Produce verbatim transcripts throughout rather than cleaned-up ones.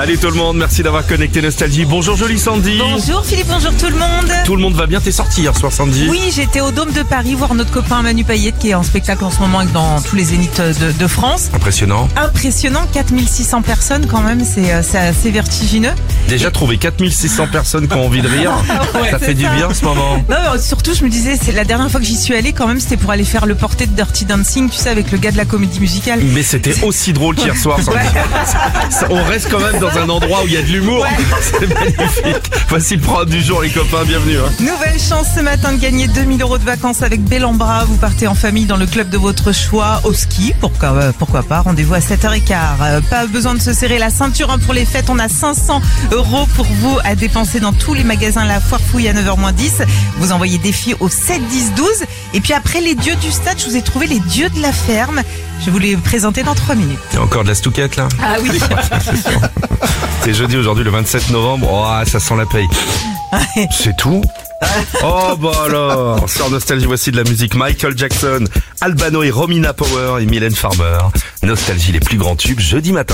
Salut tout le monde, merci d'avoir connecté Nostalgie. Bonjour jolie Sandy. Bonjour Philippe, bonjour tout le monde. Tout le monde va bien, t'es sorti hier soir Sandy? Oui, j'étais au Dôme de Paris voir notre copain Manu Payette qui est en spectacle en ce moment dans tous les zéniths de, de France. Impressionnant. Impressionnant, quatre mille six cents personnes quand même, c'est, c'est assez vertigineux. Déjà trouvé quatre mille six cents personnes qui ont envie de rire, Ouais, ça fait du ça. bien en ce moment. Non, mais surtout je me disais, c'est la dernière fois que j'y suis allée quand même, c'était pour aller faire le porté de Dirty Dancing, tu sais, avec le gars de la comédie musicale. Mais c'était aussi drôle qu'hier soir Sandy. On reste quand même dans un endroit où il y a de l'humour. C'est magnifique. Voici le programme du jour les copains, bienvenue. Hein. Nouvelle chance ce matin de gagner deux mille euros de vacances avec Bellambra. Vous partez en famille dans le club de votre choix au ski. Pourquoi, euh, pourquoi pas. Rendez-vous à sept heures quinze. Euh, pas besoin de se serrer la ceinture hein, pour les fêtes. On a cinq cents euros pour vous à dépenser dans tous les magasins La Foire Fouille à neuf heures moins dix. Vous envoyez défi au sept dix douze. Et puis après les dieux du stade, je vous ai trouvé les dieux de la ferme. Je vais vous les présenter dans trois minutes. Il y a encore de la stouquette là. Ah oui. C'est jeudi aujourd'hui le vingt-sept novembre. Oh, ça sent la paye. C'est tout. Oh bah alors, sur Nostalgie, voici de la musique Michael Jackson, Albano et Romina Power et Mylène Farmer. Nostalgie, les plus grands tubes jeudi matin.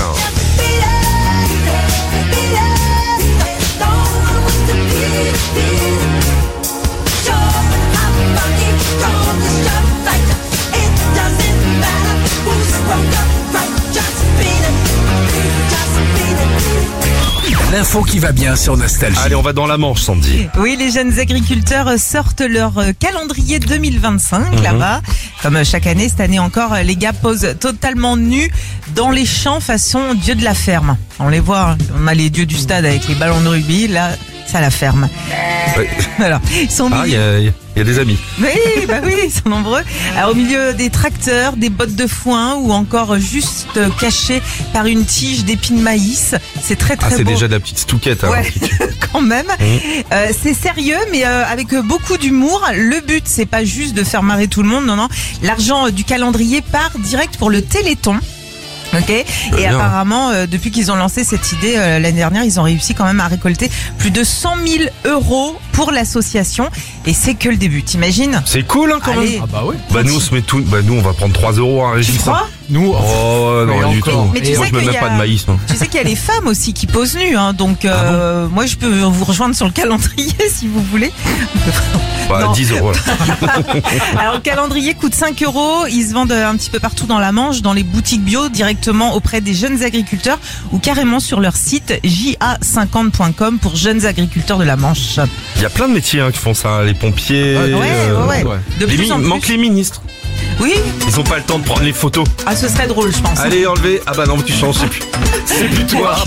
L'info qui va bien sur Nostalgie. Allez, on va dans la Manche, Sandy. Oui, les jeunes agriculteurs sortent leur calendrier deux mille vingt-cinq Mmh. là-bas. Comme chaque année, cette année encore, les gars posent totalement nus dans les champs façon dieu de la ferme. On les voit, hein. On a les dieux du stade avec les ballons de rugby, là, c'est à la ferme. Ouais. Voilà. Ils sont Ah, il y mis... a, il y a des amis. Oui, bah oui, ils sont nombreux. Alors, au milieu des tracteurs, des bottes de foin ou encore juste cachés par une tige d'épis de maïs. C'est très très Ah, c'est beau. déjà de la petite stouquette. Hein. Ouais, quand même. Euh, c'est sérieux, mais euh, avec beaucoup d'humour. Le but, c'est pas juste de faire marrer tout le monde, non, non. L'argent euh, du calendrier part direct pour le Téléthon. Ok. Et bien. apparemment, euh, depuis qu'ils ont lancé cette idée euh, l'année dernière, ils ont réussi quand même à récolter plus de cent mille euros pour l'association. Et c'est que le début. T'imagines? C'est cool, hein, quand Allez. même. Ah bah oui. Bah, nous, on se met tout, bah, nous, on va prendre trois euros en régie. Tu crois? Nous, Oh, non, Mais rien du tout. encore. Mais tu Moi, sais je mets qu'il même y a- pas de maïs, moi. Tu sais qu'il y a les femmes aussi qui posent nues, hein, donc euh, moi je peux vous rejoindre sur le calendrier si vous voulez. Bah, Non. dix euros, là. Alors le calendrier coûte cinq euros, ils se vendent un petit peu partout dans la Manche, dans les boutiques bio, directement auprès des jeunes agriculteurs ou carrément sur leur site j a cinquante point com pour jeunes agriculteurs de la Manche. Il y a plein de métiers hein, qui font ça. Les pompiers. Ouais, ouais, euh, ouais. ouais. De Les plus mi- en plus. manque les ministres. Oui, Ils ont pas le temps de prendre les photos. ah ce serait drôle je pense. Allez, enlevez. Ah bah non, tu changes, c'est plus. C'est plus toi.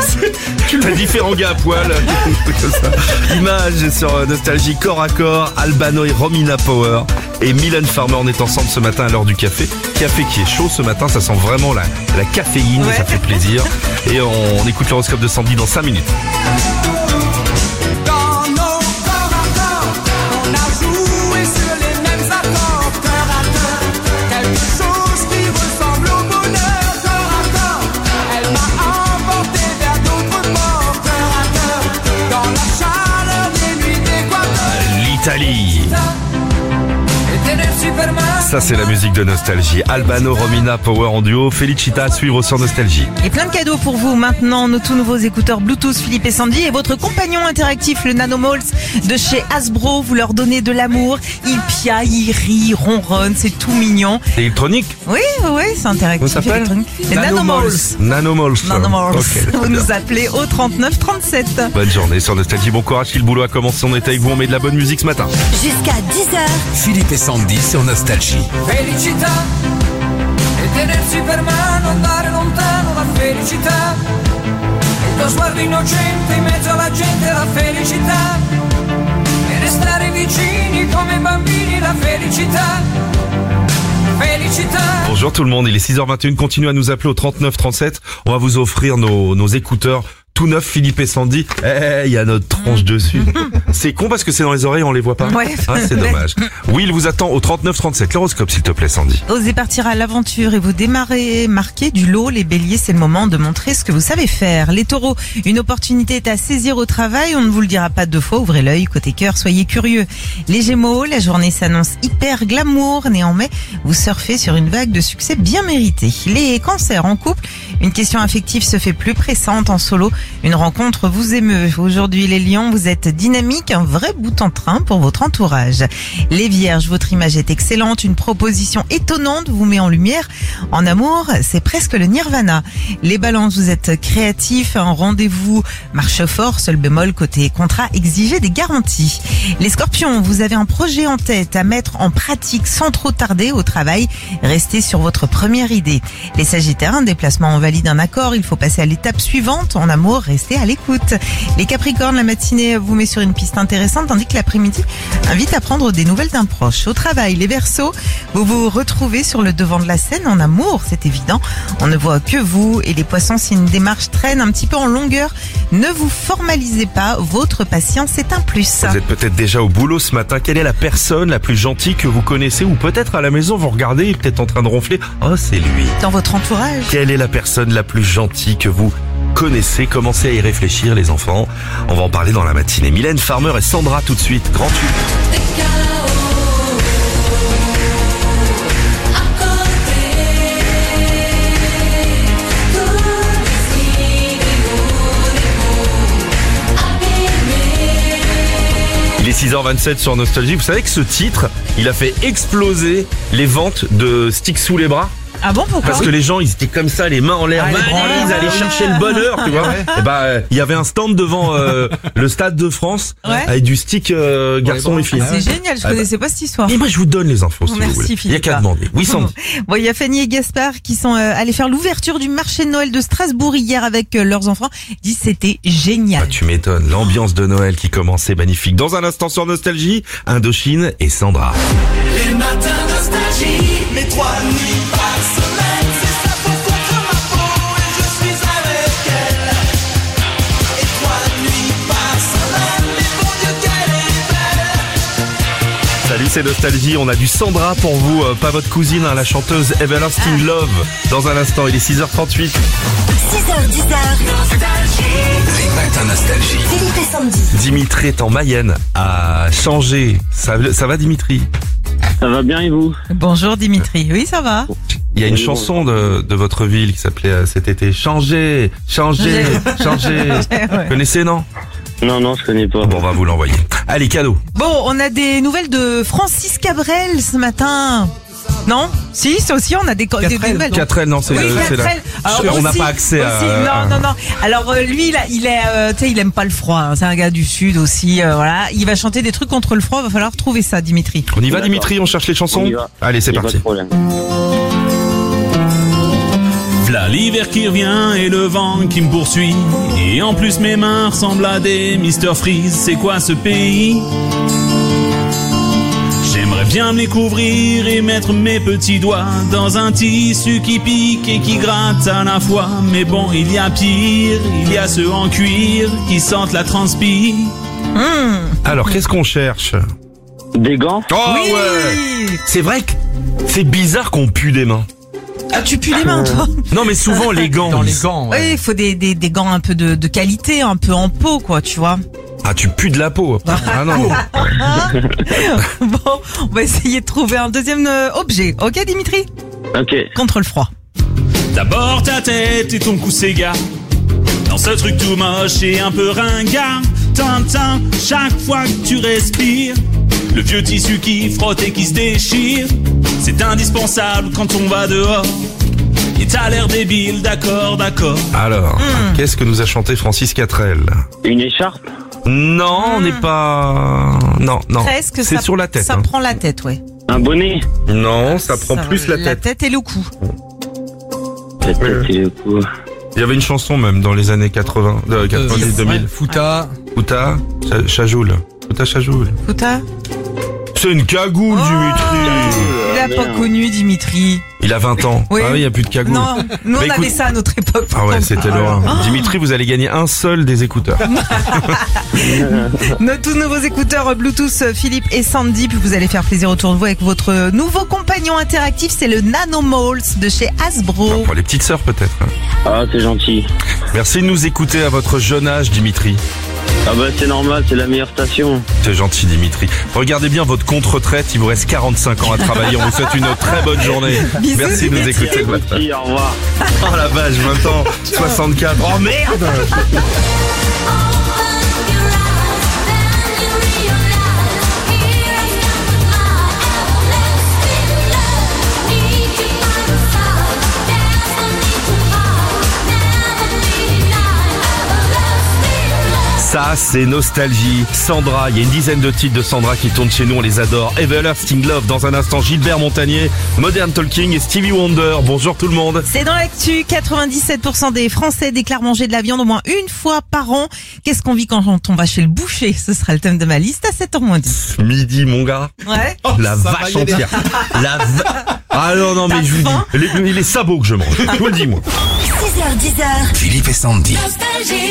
Tu as différents gars à poil. Comme ça. Image sur euh, Nostalgie, corps à corps, Albano et Romina Power. Et Mylène Farmer, on est ensemble ce matin à l'heure du café. Café qui est chaud ce matin, ça sent vraiment la, la caféine, Ouais. ça fait plaisir. Et on, on écoute l'horoscope de Sandy dans cinq minutes. Dans nos corps à corps, on a joué sur les mêmes accords. Cœur à cœur, quelque chose qui ressemble au bonheur. Corps à corps, elle m'a emporté vers d'autres ports. Cœur à cœur, dans la chaleur des nuits d'Équateur. L'Italie. Éternel Superman. Ça c'est la musique de Nostalgie. Albano, Romina Power en duo. Felicita à suivre sur Nostalgie. Et plein de cadeaux pour vous maintenant, nos tout nouveaux écouteurs Bluetooth Philippe et Sandy et votre compagnon interactif le Nanomolds de chez Hasbro, vous leur donnez de l'amour, il piaille, il rit, il ronronne, c'est tout mignon. C'est électronique. Oui, oui, c'est interactif. Comment ça s'appelle? électronique. Les Nanomolds. Nanomolds. Nanomolds. Ok, Vous très bien. nous appelez au trente-neuf trente-sept. Bonne journée sur Nostalgie. Bon courage si le boulot a commencé. On est avec vous. On met de la bonne musique ce matin. Jusqu'à dix heures. Philippe et Sandy sur Nostalgie. Felicità, éternel Superman, andare lontano la felicità. Il tuo sguardo innocente in mezzo alla gente, la felicità. E restare vicini come bambini, la felicità. Felicità. Bonjour tout le monde. Il est six heures vingt et une. Continuez à nous appeler au trente-neuf trente-sept. On va vous offrir nos, nos écouteurs. Tout neuf, Philippe et Sandy. Eh, il y a notre tronche dessus. C'est con parce que c'est dans les oreilles, on les voit pas. Ouais. Ah, c'est dommage. Will vous attend au trente-neuf trente-sept. L'horoscope, s'il te plaît, Sandy. Osez partir à l'aventure et vous démarrez marqué du lot. Les béliers, c'est le moment de montrer ce que vous savez faire. Les taureaux, une opportunité est à saisir au travail. On ne vous le dira pas deux fois. Ouvrez l'œil. Côté cœur, soyez curieux. Les gémeaux, la journée s'annonce hyper glamour. Néanmoins, vous surfez sur une vague de succès bien méritée. Les cancers en couple, Une question affective se fait plus pressante en solo. Une rencontre vous émeut. Aujourd'hui, les lions, vous êtes dynamique, un vrai bout en train pour votre entourage. Les vierges, votre image est excellente. Une proposition étonnante vous met en lumière. En amour, c'est presque le nirvana. Les balances, vous êtes créatifs. Un rendez-vous marche fort. Seul bémol, côté contrat, exigez des garanties. Les scorpions, vous avez un projet en tête à mettre en pratique sans trop tarder au travail. Restez sur votre première idée. Les sagittaires, un déplacement en valide un accord. Il faut passer à l'étape suivante. En amour, restez à l'écoute. Les capricornes, la matinée vous met sur une piste intéressante, tandis que l'après-midi invite à prendre des nouvelles d'un proche. Au travail, les verseaux, vous vous retrouvez sur le devant de la scène. En amour, c'est évident. On ne voit que vous. Et les poissons, si une démarche traîne un petit peu en longueur, ne vous formalisez pas. Votre patience est un plus. Vous êtes peut-être déjà au boulot ce matin. Quelle est la personne la plus gentille que vous connaissez? Ou peut-être à la maison, vous regardez, peut-être en train de ronfler. Oh, c'est lui. Dans votre entourage. Quelle est la personne la plus gentille que vous connaissez? Commencez à y réfléchir, les enfants. On va en parler dans la matinée. Mylène Farmer et Sandra tout de suite. Grand tube. Il est six heures vingt-sept sur Nostalgie. Vous savez que ce titre, il a fait exploser les ventes de sticks sous les bras? Ah bon, pourquoi? Parce que les gens, ils étaient comme ça, les mains en l'air, Ah, ébranlés, ils allaient ouais. chercher le bonheur, tu vois. Et bah, euh, il y avait un stand devant euh, le Stade de France, Ouais. avec du stick euh, garçon et filles. C'est génial, je Ah bah. connaissais pas cette histoire. Et moi, je vous donne les infos, si Merci, vous voulez. Il y a Philippe. qu'à demander. Oui, Sandy. Bon, il y a Fanny et Gaspard qui sont euh, allés faire l'ouverture du marché de Noël de Strasbourg hier avec euh, leurs enfants. Ils disent c'était génial. Ah, tu m'étonnes. L'ambiance de Noël qui commençait magnifique. Dans un instant sur Nostalgie, Indochine et Sandra. Les matins nostalgie, mes trois nuits par semaine, c'est ça pour contre ma peau et je suis avec elle. Et trois nuits par semaine, mais bon Dieu qu'elle est belle. Salut, c'est Nostalgie. On a du Sandra pour vous, euh, pas votre cousine, hein, la chanteuse Everlasting Love. Dans un instant, il est six heures trente-huit. six heures dix. Les matins nostalgie. Philippe et Sandy. Dimitri est en Mayenne, à changer. Ça, ça va, Dimitri? Ça va bien et vous? Bonjour Dimitri. Oui, ça va. Il y a une Oui, chanson de, de votre ville qui s'appelait euh, cet été Changer, changer, changer. Vous Ouais. connaissez, non? Non, non, je connais pas. Bon, on va vous l'envoyer. Allez, cadeau. Bon, on a des nouvelles de Francis Cabrel ce matin. Non? Si, c'est aussi, on a des, co- des nouvelles. Quatre L, non, c'est Oui, le- c'est la... Catrel. Alors, On n'a aussi- pas accès à... aussi, Non, non, non. Alors euh, lui, là, il est, euh, tu sais, il aime pas le froid. Hein. C'est un gars du sud aussi. euh, voilà, il va chanter des trucs contre le froid. Va falloir trouver ça, Dimitri. On y va, D'accord. Dimitri, on cherche les chansons? On y va. Allez, c'est Y a parti. Pas de problème. V'là l'hiver qui revient et le vent qui me poursuit. Et en plus mes mains ressemblent à des mister Freeze. C'est quoi ce pays? J'aimerais bien me les couvrir et mettre mes petits doigts dans un tissu qui pique et qui gratte à la fois. Mais bon, il y a pire, il y a ceux en cuir qui sentent la transpi. Alors, qu'est-ce qu'on cherche? Des gants? Oh oui. ouais. C'est vrai que c'est bizarre qu'on pue des mains. Ah, tu pues les mains, toi? Non, mais souvent les gants. Dans ils- les gants, ouais. Oui, il faut des, des, des gants un peu de, de qualité, un peu en peau, quoi, tu vois. Ah, tu pues de la peau. Ah non, non. Bon, on va essayer de trouver un deuxième euh, objet. Ok, Dimitri? Ok. Contre le froid. D'abord ta tête et ton cou Sega. Dans ce truc tout moche et un peu ringard. Tintin, chaque fois que tu respires. Le vieux tissu qui frotte et qui se déchire. C'est indispensable quand on va dehors. Et t'as l'air débile, d'accord, d'accord. Alors, qu'est-ce que nous a chanté Francis Catrel? Une écharpe? Non, on n'est pas... Non, non. Presque. C'est ça, sur la tête. Ça hein. prend la tête, ouais. Un bonnet? Non, ça prend Ça- plus la La tête. tête et le cou. La tête et le cou. Il y avait une chanson même dans les années quatre-vingts, euh, quatre-vingt-dix, deux mille. Fouta. Fouta, Cha- Chajoul. Fouta Chajoul. Fouta? C'est une cagoule, Oh. Dimitri. Il a pas merde. connu Dimitri. Il a vingt ans. Oui. Ah oui, il n'y a plus de cagoule. Non, nous on Bah, avait écoute- ça à notre époque. Ah ouais, c'était l'horreur. Dimitri, vous allez gagner un seul des écouteurs. Nos tout nouveaux écouteurs Bluetooth Philippe et Sandy. Puis vous allez faire plaisir autour de vous avec votre nouveau compagnon interactif. C'est le Nanomolds de chez Hasbro. Pour les petites sœurs peut-être. Ah, c'est gentil. Merci de nous écouter à votre jeune âge, Dimitri. Ah bah c'est normal, c'est la meilleure station. C'est gentil Dimitri. Regardez bien votre compte retraite, il vous reste quarante-cinq ans à travailler. On vous souhaite une très bonne journée. Bisous, Merci de nous Dimitri. écouter le matin. Si, au revoir. Oh la vache, vingt ans, soixante-quatre. Oh merde. Ça, c'est Nostalgie. Sandra, il y a une dizaine de titres de Sandra qui tournent chez nous, on les adore. Everlasting Love, dans un instant, Gilbert Montagnier, Modern Talking et Stevie Wonder. Bonjour tout le monde. C'est dans l'actu, quatre-vingt-dix-sept pour cent des Français déclarent manger de la viande au moins une fois par an. Qu'est-ce qu'on vit quand on va chez le boucher? Ce sera le thème de ma liste à sept heures moins dix. Midi, mon gars. Ouais. La vache entière. La va... Ah non, non, mais je vous dis, les, les sabots que je mange. Je vous le dis, moi. six heures dix heures. Philippe et Sandy. Nostalgie.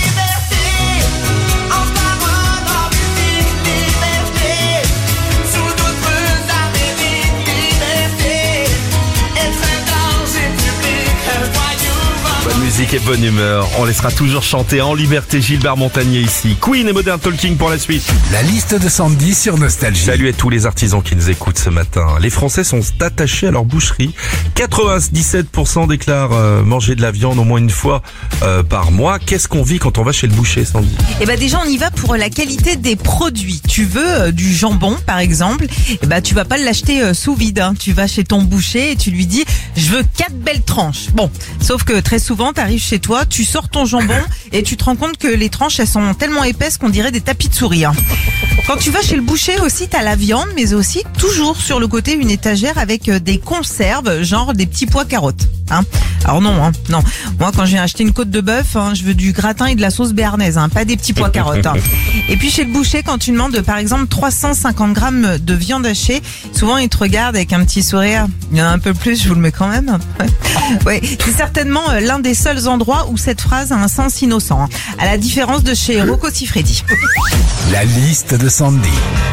Bonne musique et bonne humeur. On laissera toujours chanter en liberté Gilbert Montagnier ici. Queen et Modern Talking pour la suite. La liste de Sandy sur Nostalgie. Salut à tous les artisans qui nous écoutent ce matin. Les Français sont attachés à leur boucherie. quatre-vingt-dix-sept pour cent déclarent euh, manger de la viande au moins une fois euh, par mois. Qu'est-ce qu'on vit quand on va chez le boucher, Sandy? Eh ben déjà on y va pour la qualité des produits. Tu veux euh, du jambon par exemple, eh ben tu vas pas l'acheter euh, sous vide. Hein. Tu vas chez ton boucher et tu lui dis je veux quatre belles tranches. Bon, sauf que très souvent t'arrives chez toi, tu sors ton jambon et tu te rends compte que les tranches elles sont tellement épaisses qu'on dirait des tapis de souris. Hein. Quand tu vas chez le boucher aussi t'as la viande, mais aussi toujours sur le côté une étagère avec euh, des conserves, genre des petits pois carottes. Hein. Alors non, hein, non. Moi quand j'ai acheté une côte de bœuf, hein, je veux du gratin et de la sauce béarnaise, hein, pas des petits pois carottes. Hein. Et puis chez le boucher, quand tu demandes par exemple trois cent cinquante grammes de viande hachée, souvent ils te regardent avec un petit sourire. Il y en a un peu plus, je vous le mets quand même. Ouais, ouais. C'est certainement euh, l'un des seuls endroits où cette phrase a un sens innocent. Hein. À la différence de chez Rocco Siffredi. La liste de Sandy.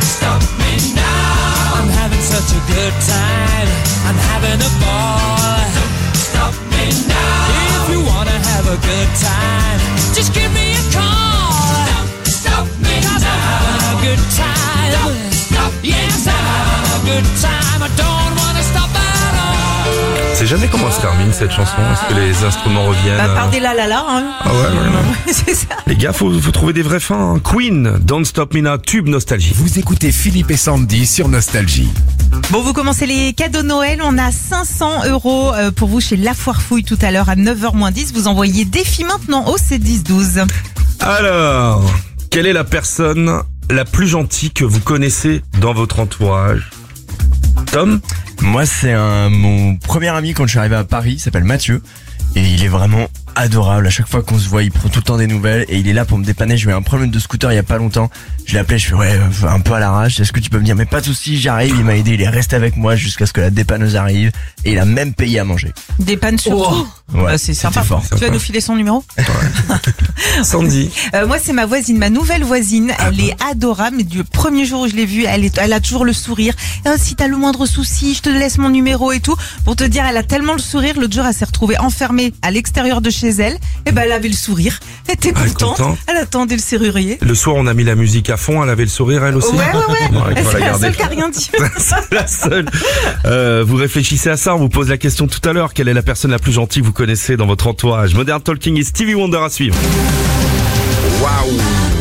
I'm having such a good time. I'm having a ball. Stop me now. If you wanna have a good time, just give me a call. Stop, stop me now. 'Cause I'm having a good time. Stop, stop yes, I'm having a good time. I don't wanna stop at all. C'est jamais comment se termine cette chanson. Est-ce que les instruments reviennent? Bah, par des la la la. Hein. Ah ouais, ouais, ouais. C'est ça. Les gars, faut, faut trouver des vrais fins. Hein. Queen, Don't Stop Me Now, tube Nostalgie. Vous écoutez Philippe et Sandy sur Nostalgie. Bon, vous commencez les cadeaux de Noël. On a cinq cents euros pour vous chez La Foire Fouille tout à l'heure à neuf heures moins dix. Vous envoyez défi maintenant au sept dix douze. Alors, quelle est la personne la plus gentille que vous connaissez dans votre entourage? Tom? Moi, c'est un mon premier ami quand je suis arrivé à Paris, il s'appelle Mathieu. Et il est vraiment adorable. À chaque fois qu'on se voit, il prend tout le temps des nouvelles et il est là pour me dépanner. J'ai eu un problème de scooter il y a pas longtemps. Je l'ai appelé, je fais ouais, euh, un peu à l'arrache. Est-ce que tu peux me dire? Mais pas de soucis, j'arrive. Il m'a aidé, il est resté avec moi jusqu'à ce que la dépanneuse arrive et il a même payé à manger. Des pannes surtout. Ouais, Bah, c'est sympa. c'était fort. Tu vas nous filer son numéro? Sandy? Euh, moi, c'est ma voisine, ma nouvelle voisine. Elle est adorable. Mais du premier jour où je l'ai vue, elle, est, elle a toujours le sourire. Oh, si t'as le moindre souci, je te laisse mon numéro et tout. Pour te dire, elle a tellement le sourire. L'autre jour, elle s'est retrouvée enfermée à l'extérieur de chez elle. Et ben, elle avait le sourire. Elle était Ah, elle est contente. contente. Elle attendait le serrurier. Le soir, on a mis la musique à fond, elle avait le sourire, elle aussi? Ouais, ouais, ouais. Bon, il faut C'est la la garder. seule qui a rien dit. C'est la seule. Euh, vous réfléchissez à ça, on vous pose la question tout à l'heure. Quelle est la personne la plus gentille que vous connaissez dans votre entourage? Modern Talking et Stevie Wonder à suivre. Waouh!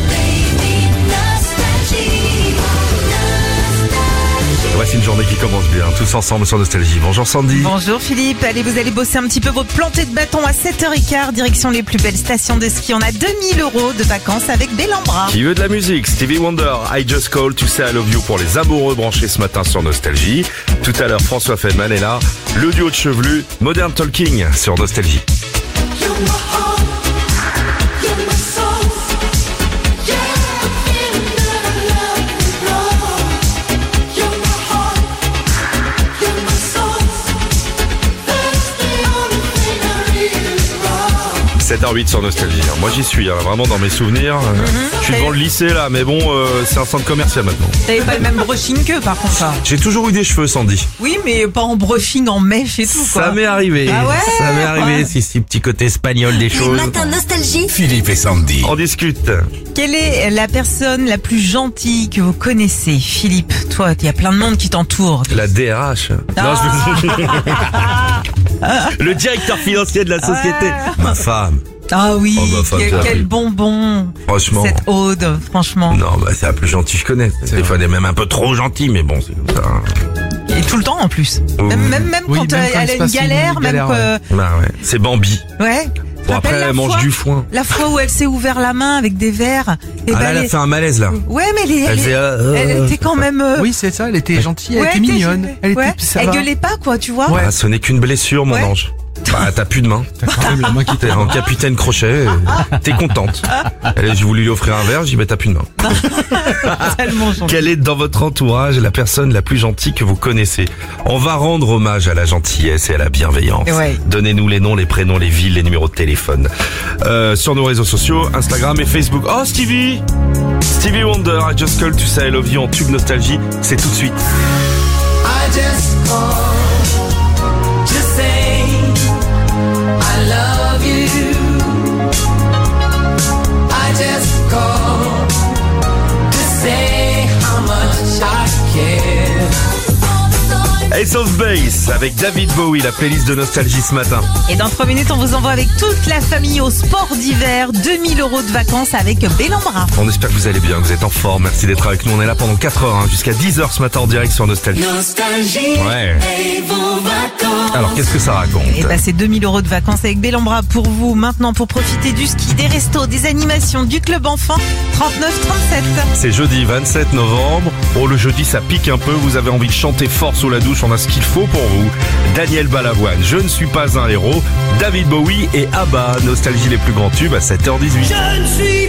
Voici une journée qui commence bien, tous ensemble sur Nostalgie. Bonjour Sandy. Bonjour Philippe, allez vous allez bosser un petit peu votre plantée de bâton à sept heures quinze, direction les plus belles stations de ski. On a deux mille euros de vacances avec Bellambra. Qui veut de la musique? Stevie Wonder, I Just Call to Say I Love You pour les amoureux branchés ce matin sur Nostalgie. Tout à l'heure, François Feldman est là. Le duo de chevelus, Modern Talking sur Nostalgie. sept heures huit sur Nostalgie. Moi j'y suis, hein, vraiment dans mes souvenirs. Euh, Je suis devant le lycée là, mais bon, euh, c'est un centre commercial maintenant. T'avais pas le même brushing qu'eux par contre. Ça. J'ai toujours eu des cheveux, Sandy. Oui, mais pas en brushing, en mèche et tout quoi. Ça m'est arrivé. Ah ouais Ça m'est arrivé, Ouais. c'est ce petit côté espagnol des Les choses. matins nostalgie. Philippe et Sandy. On discute. Quelle est la personne la plus gentille que vous connaissez? Philippe, toi, il y a plein de monde qui t'entoure. La D R H. Non, je... Le directeur financier de la société. Ouais. Ma femme. Ah oui, Oh, bah, femme quel, terrible. quel bonbon. Franchement. Cette Aude, franchement. Non, bah c'est la plus gentille que je connaisse. Des fois, elle est même un peu trop gentille, mais bon, c'est comme ça. hein. Et tout le temps en plus. Oh. Même, même, même Oui, quand même euh, quand il elle se a une passe une galère, même galère, que... Bah ouais, c'est Bambi. Ouais. Bon, Rappelle après, la elle mange fois- du foin. La fois où elle s'est ouvert la main avec des verres. Et Ah bah, là, elle a elle- fait un malaise, là. Ouais, mais elle, est- Elle elle, faisait, est- euh, elle euh, était quand même... euh, Oui, c'est ça, elle était gentille, elle ouais, était mignonne. Elle ouais. était, ça Elle va. gueulait pas, quoi, tu vois. Ouais. Ah, ce n'est qu'une blessure, mon Ouais. ange. Bah, t'as plus de main. T'as quand même la main qui T'es en capitaine crochet. et T'es contente. Elle, j'ai voulu lui offrir un verre, j'ai dit, bah, t'as plus de main. Tellement gentil. Quelle est dans votre entourage la personne la plus gentille que vous connaissez? On va rendre hommage à la gentillesse et à la bienveillance. Ouais. Donnez-nous les noms, les prénoms, les villes, les numéros de téléphone. Euh, sur nos réseaux sociaux, Instagram et Facebook. Oh, Stevie! Stevie Wonder, I just called to say I love you en tube nostalgie. C'est tout de suite. I just called to say I love you. I just called to say how much I care. Ace of Base avec David Bowie, la playlist de nostalgie ce matin. Et dans trois minutes, on vous envoie avec toute la famille au sport d'hiver. deux mille euros de vacances avec Bellambra. On espère que vous allez bien, que vous êtes en forme. Merci d'être avec nous. On est là pendant quatre heures, hein, jusqu'à dix heures ce matin en direct sur Nostalgie. Nostalgie. Ouais. Et vos vacances. Alors, qu'est-ce que ça raconte? Et bah, c'est deux mille euros de vacances avec Bellambra pour vous. Maintenant, pour profiter du ski, des restos, des animations, du club enfant, trente-neuf trente-sept. C'est jeudi vingt-sept novembre. Oh, le jeudi, ça pique un peu. Vous avez envie de chanter fort sous la douche. On a ce qu'il faut pour vous. Daniel Balavoine, Je ne suis pas un héros. David Bowie et ABBA. Nostalgie les plus grands tubes à sept heures dix-huit. Je ne suis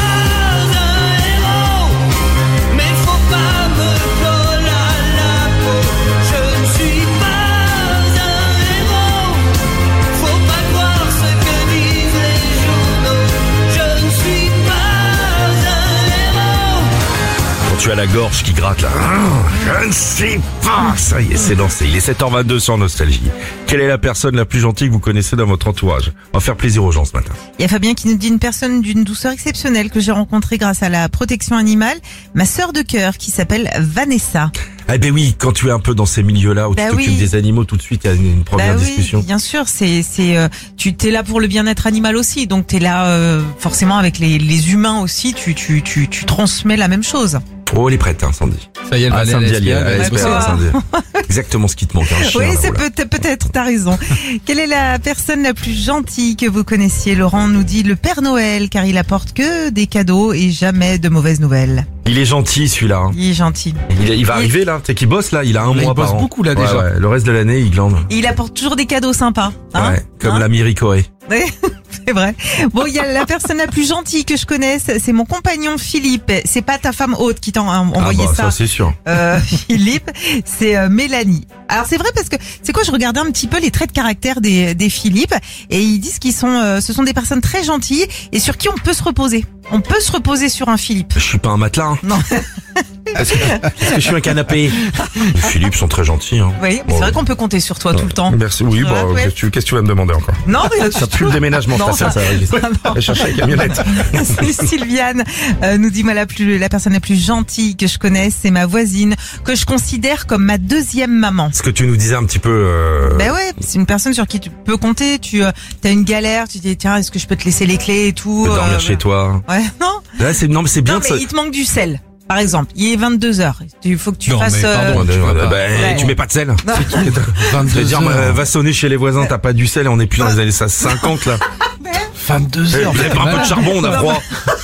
pas un héros, mais faut pas me coller à la peau. Je ne suis pas un héros, faut pas croire ce que disent les journaux. Je ne suis pas un héros. Quand tu as la gorge qui gratte là. Je ne suis pas. Ça y est, c'est lancé. Il est sept heures vingt-deux sur Nostalgie. Quelle est la personne la plus gentille que vous connaissez dans votre entourage? On va faire plaisir aux gens ce matin. Il y a Fabien qui nous dit une personne d'une douceur exceptionnelle que j'ai rencontrée grâce à la protection animale. Ma sœur de cœur qui s'appelle Vanessa. Eh ben oui, quand tu es un peu dans ces milieux-là où Bah tu t'occupes oui. des animaux, tout de suite il y a une première Bah oui, discussion. bien sûr, c'est c'est euh, tu t'es là pour le bien-être animal aussi, donc t'es là euh, forcément avec les les humains aussi, tu tu tu tu transmets la même chose. Oh, elle est prête, hein, Sandy. Ça y est, elle va Ah, aller à Sandy, elle y est, l'espiade, elle elle est va prête, bosser. hein, Sandy. Exactement ce qui te manque, un chien. Oui, là, c'est voilà. peut-être peut-être t'as raison. Quelle est la personne la plus gentille que vous connaissiez? Laurent nous dit le Père Noël, car il apporte que des cadeaux et jamais de mauvaises nouvelles. Il est gentil celui-là. Hein. Il est gentil. Il, il va Il- arriver là, tu sais qu'il bosse là, il a un Là, il mois bosse par an. beaucoup, là, Ouais, déjà. ouais, le reste de l'année, il glande. Et il apporte toujours des cadeaux sympas. Hein ouais, comme Hein la Miricorée. Ouais, c'est vrai. Bon, il y a la personne la plus gentille que je connaisse, c'est mon compagnon Philippe. C'est pas ta femme haute qui t'a en- envoyé ah bah, ça. ça c'est sûr. Euh, Philippe, c'est euh, Mélanie. Alors c'est vrai parce que c'est quoi, je regardais un petit peu les traits de caractère des, des Philippe et ils disent qu'ils sont, euh, ce sont des personnes très gentilles et sur qui on peut se reposer. On peut se reposer sur un Philippe. Je suis pas un matelas. Hein. Non. Est-ce que, est-ce que je suis un canapé? Les Philippe sont très gentils. Hein. Oui, mais Bon, c'est vrai qu'on peut compter sur toi tout le temps. Merci. Oui, Ouais, bah, ouais. qu'est-ce que tu- qu'est-ce que tu vas me demander encore? Non, rien du Ça pue tout. le déménagement, Non, ta ça, ça va. non. Va chercher la camionnette. C'est Sylviane euh, nous dit moi la plus la personne la plus gentille que je connaisse, c'est ma voisine que je considère comme ma deuxième maman. Ce que tu nous disais un petit peu. Euh... Ben ouais, c'est une personne sur qui tu peux compter. Tu euh, as une galère, tu te dis tiens est-ce que je peux te laisser les clés et tout. de dormir euh, chez toi. Ouais non. Là, c'est non mais c'est bien Non de mais ça. il te manque du sel. Par exemple, il est vingt-deux heures. Il faut que tu Non, fasses. mais pardon, euh, tu vas pas. Ben, Ouais. tu mets pas de sel. vingt-deux Je veux dire, heures. euh, va sonner chez les voisins, t'as pas du sel et on est plus dans les années cinquante là. vingt-deux Eh, heures. Vous avez pas un peu de charbon, on a froid.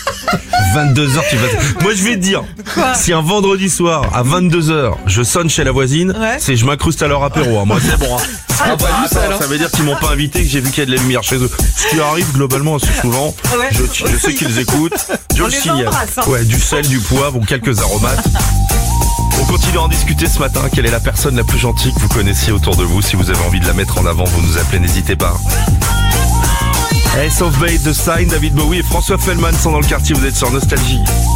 vingt-deux heures, tu vas. Moi, je vais te dire, Quoi si un vendredi soir à vingt-deux heures, je sonne chez la voisine, Ouais. c'est je m'incruste à leur apéro. Hein. Moi, c'est bon. Hein. Ah, bah, attends, ça veut dire qu'ils m'ont pas invité, que j'ai vu qu'il y a de la lumière chez eux. Ce qui arrive globalement assez souvent. Ouais. Je, je sais qu'ils écoutent. Je On le les signale. embrasse, hein. Ouais, du sel, du poivre ou quelques aromates. On continue à en discuter ce matin. Quelle est la personne la plus gentille que vous connaissiez autour de vous? Si vous avez envie de la mettre en avant, vous nous appelez, n'hésitez pas. Ace of Base de Sign, David Bowie et François Fellman sont dans le quartier, vous êtes sur Nostalgie.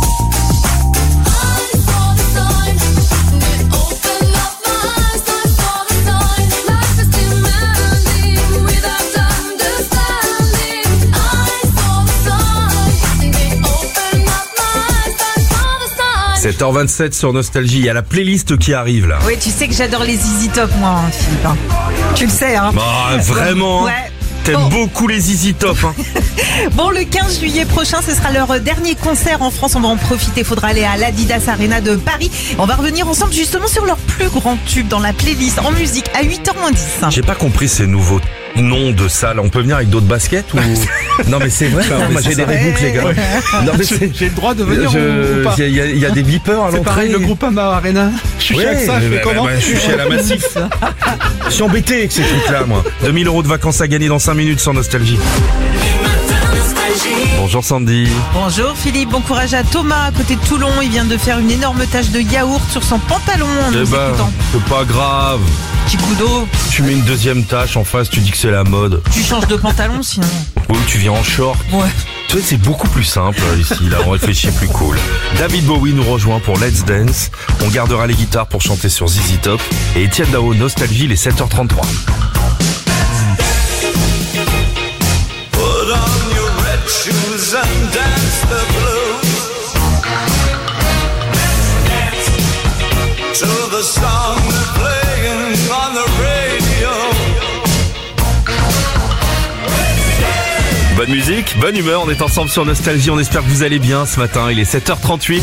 sept heures vingt-sept sur Nostalgie, il y a la playlist qui arrive là. Oui, tu sais que j'adore les Easy Top, moi, hein, Philippe. hein. Tu le sais, hein. Bah, vraiment, Ouais. hein. T'aimes Bon. beaucoup les Easy Top. Hein. Bon, le quinze juillet prochain, ce sera leur dernier concert en France. On va en profiter. Faudra aller à l'Adidas Arena de Paris. On va revenir ensemble justement sur leur plus grand tube dans la playlist en musique à huit heures moins dix. J'ai pas compris ces nouveaux noms de salles. On peut venir avec d'autres baskets ou... Non mais c'est vrai, Non, mais moi j'ai c'est des ça. rebooks les gars. Non mais c'est... J'ai le droit de venir Je- ou pas? Il y, a- il y a des beepers à C'est l'entrée. pareil, le groupe Ama Arena. Je suis Ouais, chez ça, je bah, fais comment bah, bah, je suis chez la Massif. Je suis embêté avec ces trucs-là, moi. deux mille euros de vacances à gagner dans cinq minutes sur Nostalgie. Bonjour Sandy. Bonjour Philippe, bon courage à Thomas à côté de Toulon. Il vient de faire une énorme tache de yaourt sur son pantalon en Eh nous ben, écoutant. c'est pas grave. Petit coup d'eau. Tu mets une deuxième tâche en face, tu dis que c'est la mode. Tu changes de pantalon sinon. Ou tu viens en short. Ouais. Tu sais, c'est beaucoup plus simple ici, là, on réfléchit plus cool. David Bowie nous rejoint pour Let's Dance. On gardera les guitares pour chanter sur Z Z Top. Et Étienne Dao, Nostalgie, les sept heures trente-trois. Bonne musique, bonne humeur, on est ensemble sur Nostalgie, on espère que vous allez bien ce matin, il est sept heures trente-huit.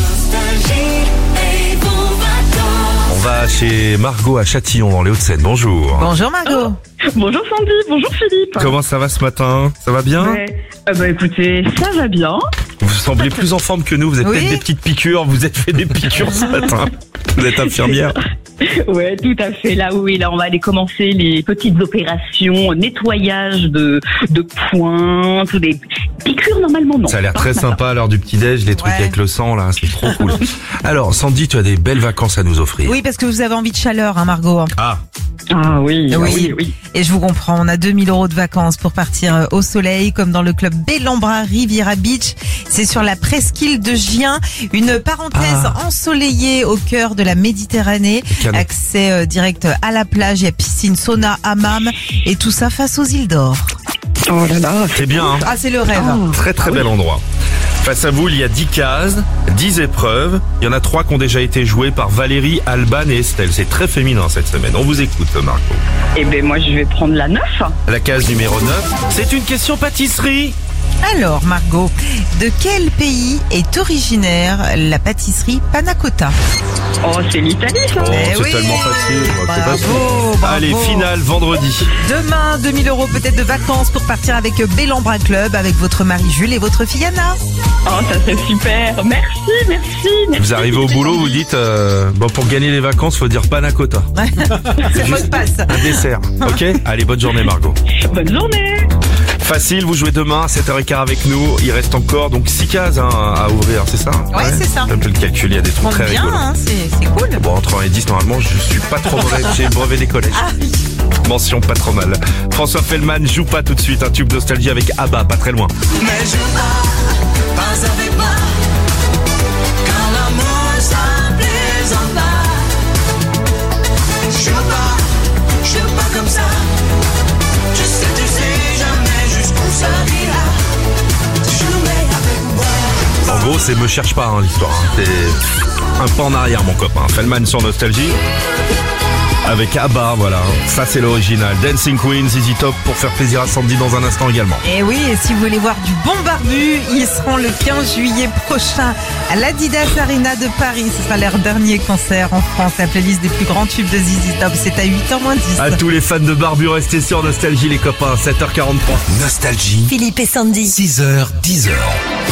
On va chez Margot à Châtillon dans les Hauts-de-Seine, bonjour. Bonjour Margot. Bonjour Sandy, bonjour Philippe. Comment ça va ce matin? Ça va bien? Ouais. Euh, bah écoutez, ça va bien. Vous semblez plus en forme que nous, vous êtes Oui. peut-être des petites piqûres, vous êtes fait des piqûres ce matin. Vous êtes infirmière. Ouais, tout à fait. Là, oui, là, on va aller commencer les petites opérations, nettoyage de, de points, tout des piqûres normalement non. Ça a l'air Pas très ce matin. sympa à l'heure du petit-déj, les trucs Ouais. avec le sang là, c'est trop cool. Alors Sandy, tu as des belles vacances à nous offrir. Oui, parce que vous avez envie de chaleur, hein Margot. Ah, Ah oui, ah Oui. oui, oui. Et je vous comprends, on a deux mille euros de vacances pour partir euh, au soleil, comme dans le club Bellambra Riviera Beach. C'est sur la presqu'île de Gien, une parenthèse Ah. ensoleillée au cœur de la Méditerranée. canon. Accès euh, direct à la plage, il y a piscine, sauna, hammam, et tout ça face aux îles d'Or. Oh là là. C'est bien, hein. Ah, c'est le rêve. Très très bel endroit. Face à vous, il y a dix cases, dix épreuves. Il y en a trois qui ont déjà été jouées par Valérie, Alban et Estelle. C'est très féminin cette semaine. On vous écoute, Marco. Eh ben moi, je vais prendre la neuf. La case numéro neuf, c'est une question pâtisserie. Alors Margot, de quel pays est originaire la pâtisserie Panna Cotta? Oh, c'est l'Italie, ça. Oh, Eh c'est oui. tellement facile. C'est Bravo, facile. bravo. Allez, finale vendredi. Demain, deux mille euros peut-être de vacances pour partir avec Bellambra Club, avec votre mari Jules et votre fille Anna. Oh, ça serait super. Merci, merci. merci. Vous arrivez au boulot, vous dites, euh, bon, pour gagner les vacances, faut dire panna cotta. C'est le mot de passe. Un dessert. Ok? Allez, bonne journée, Margot. Bonne journée. Facile, vous jouez demain à sept heures quinze avec nous. Il reste encore donc six cases hein, à ouvrir, c'est ça? Ouais, c'est ça. Un peu le calcul, il y a des trucs Prends très bien, rigolos. hein, c'est c'est cool. Bon, entre un et dix, normalement, je suis pas trop mauvais. J'ai le brevet des collèges. Mention pas trop mal. François Fellman joue pas tout de suite un tube nostalgie avec Abba, pas très loin. Mais je pars, pas avec moi, car l'amour ça plaisante pas. Je pars, je pars comme ça. Tu sais, tu sais jamais jusqu'où ça ira. Je mets avec moi. En gros, c'est me cherche pas hein, l'histoire. Hein. C'est un pas en arrière, mon copain. Fellman sur nostalgie. Avec Abba, voilà. Ça, c'est l'original. Dancing Queen, Z Z Top pour faire plaisir à Sandy dans un instant également. Et oui, et si vous voulez voir du bon barbu, ils seront le quinze juillet prochain à l'Adidas Arena de Paris. Ce sera leur dernier concert en France. La playlist des plus grands tubes de Z Z Top, c'est à huit heures moins dix. À tous les fans de Barbu, restez sur Nostalgie, les copains. sept heures quarante-trois. Nostalgie, Philippe et Sandy. six heures, dix heures.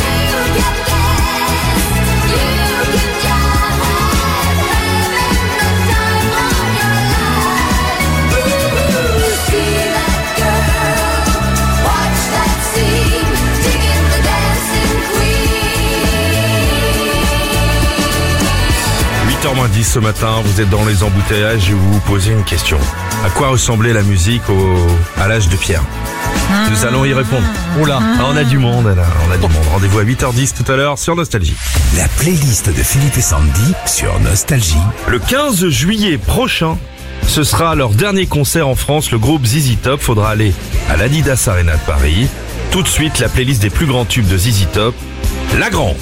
huit heures moins dix ce matin, vous êtes dans les embouteillages et vous vous posez une question. À quoi ressemblait la musique au, à l'âge de pierre? Nous allons y répondre. Oula. Ah, on a du monde là, on a du monde. Rendez-vous à huit heures dix tout à l'heure sur Nostalgie. La playlist de Philippe et Sandy sur Nostalgie. Le quinze juillet prochain, ce sera leur dernier concert en France. Le groupe Z Z Top faudra aller à l'Adidas Arena de Paris. Tout de suite, la playlist des plus grands tubes de Z Z Top, La Grange.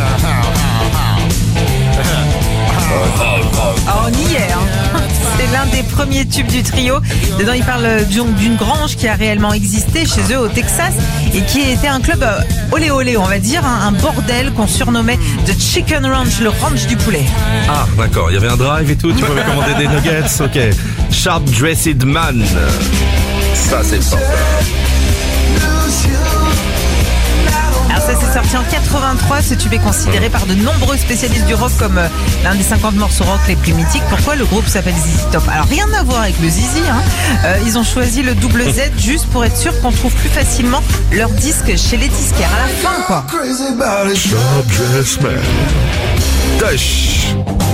Ah, on y est, hein. C'est l'un des premiers tubes du trio. Dedans, il parle d'une d'une grange qui a réellement existé chez eux au Texas et qui était un club euh, olé olé, on va dire, hein, un bordel qu'on surnommait The Chicken Ranch, le ranch du poulet. Ah, d'accord, il y avait un drive et tout, tu pouvais commander des nuggets, ok. Sharp Dressed Man. Ça, c'est fort. Alors ça s'est sorti en quatre-vingt-trois, ce tube est considéré par de nombreux spécialistes du rock comme euh, l'un des cinquante morceaux rock les plus mythiques. Pourquoi le groupe s'appelle Z Z Top? Alors rien à voir avec le Zizi, hein. Euh, ils ont choisi le double Z juste pour être sûr qu'on trouve plus facilement leur disque chez les disquaires à la fin, quoi. Sharp Dressed Man. Tush.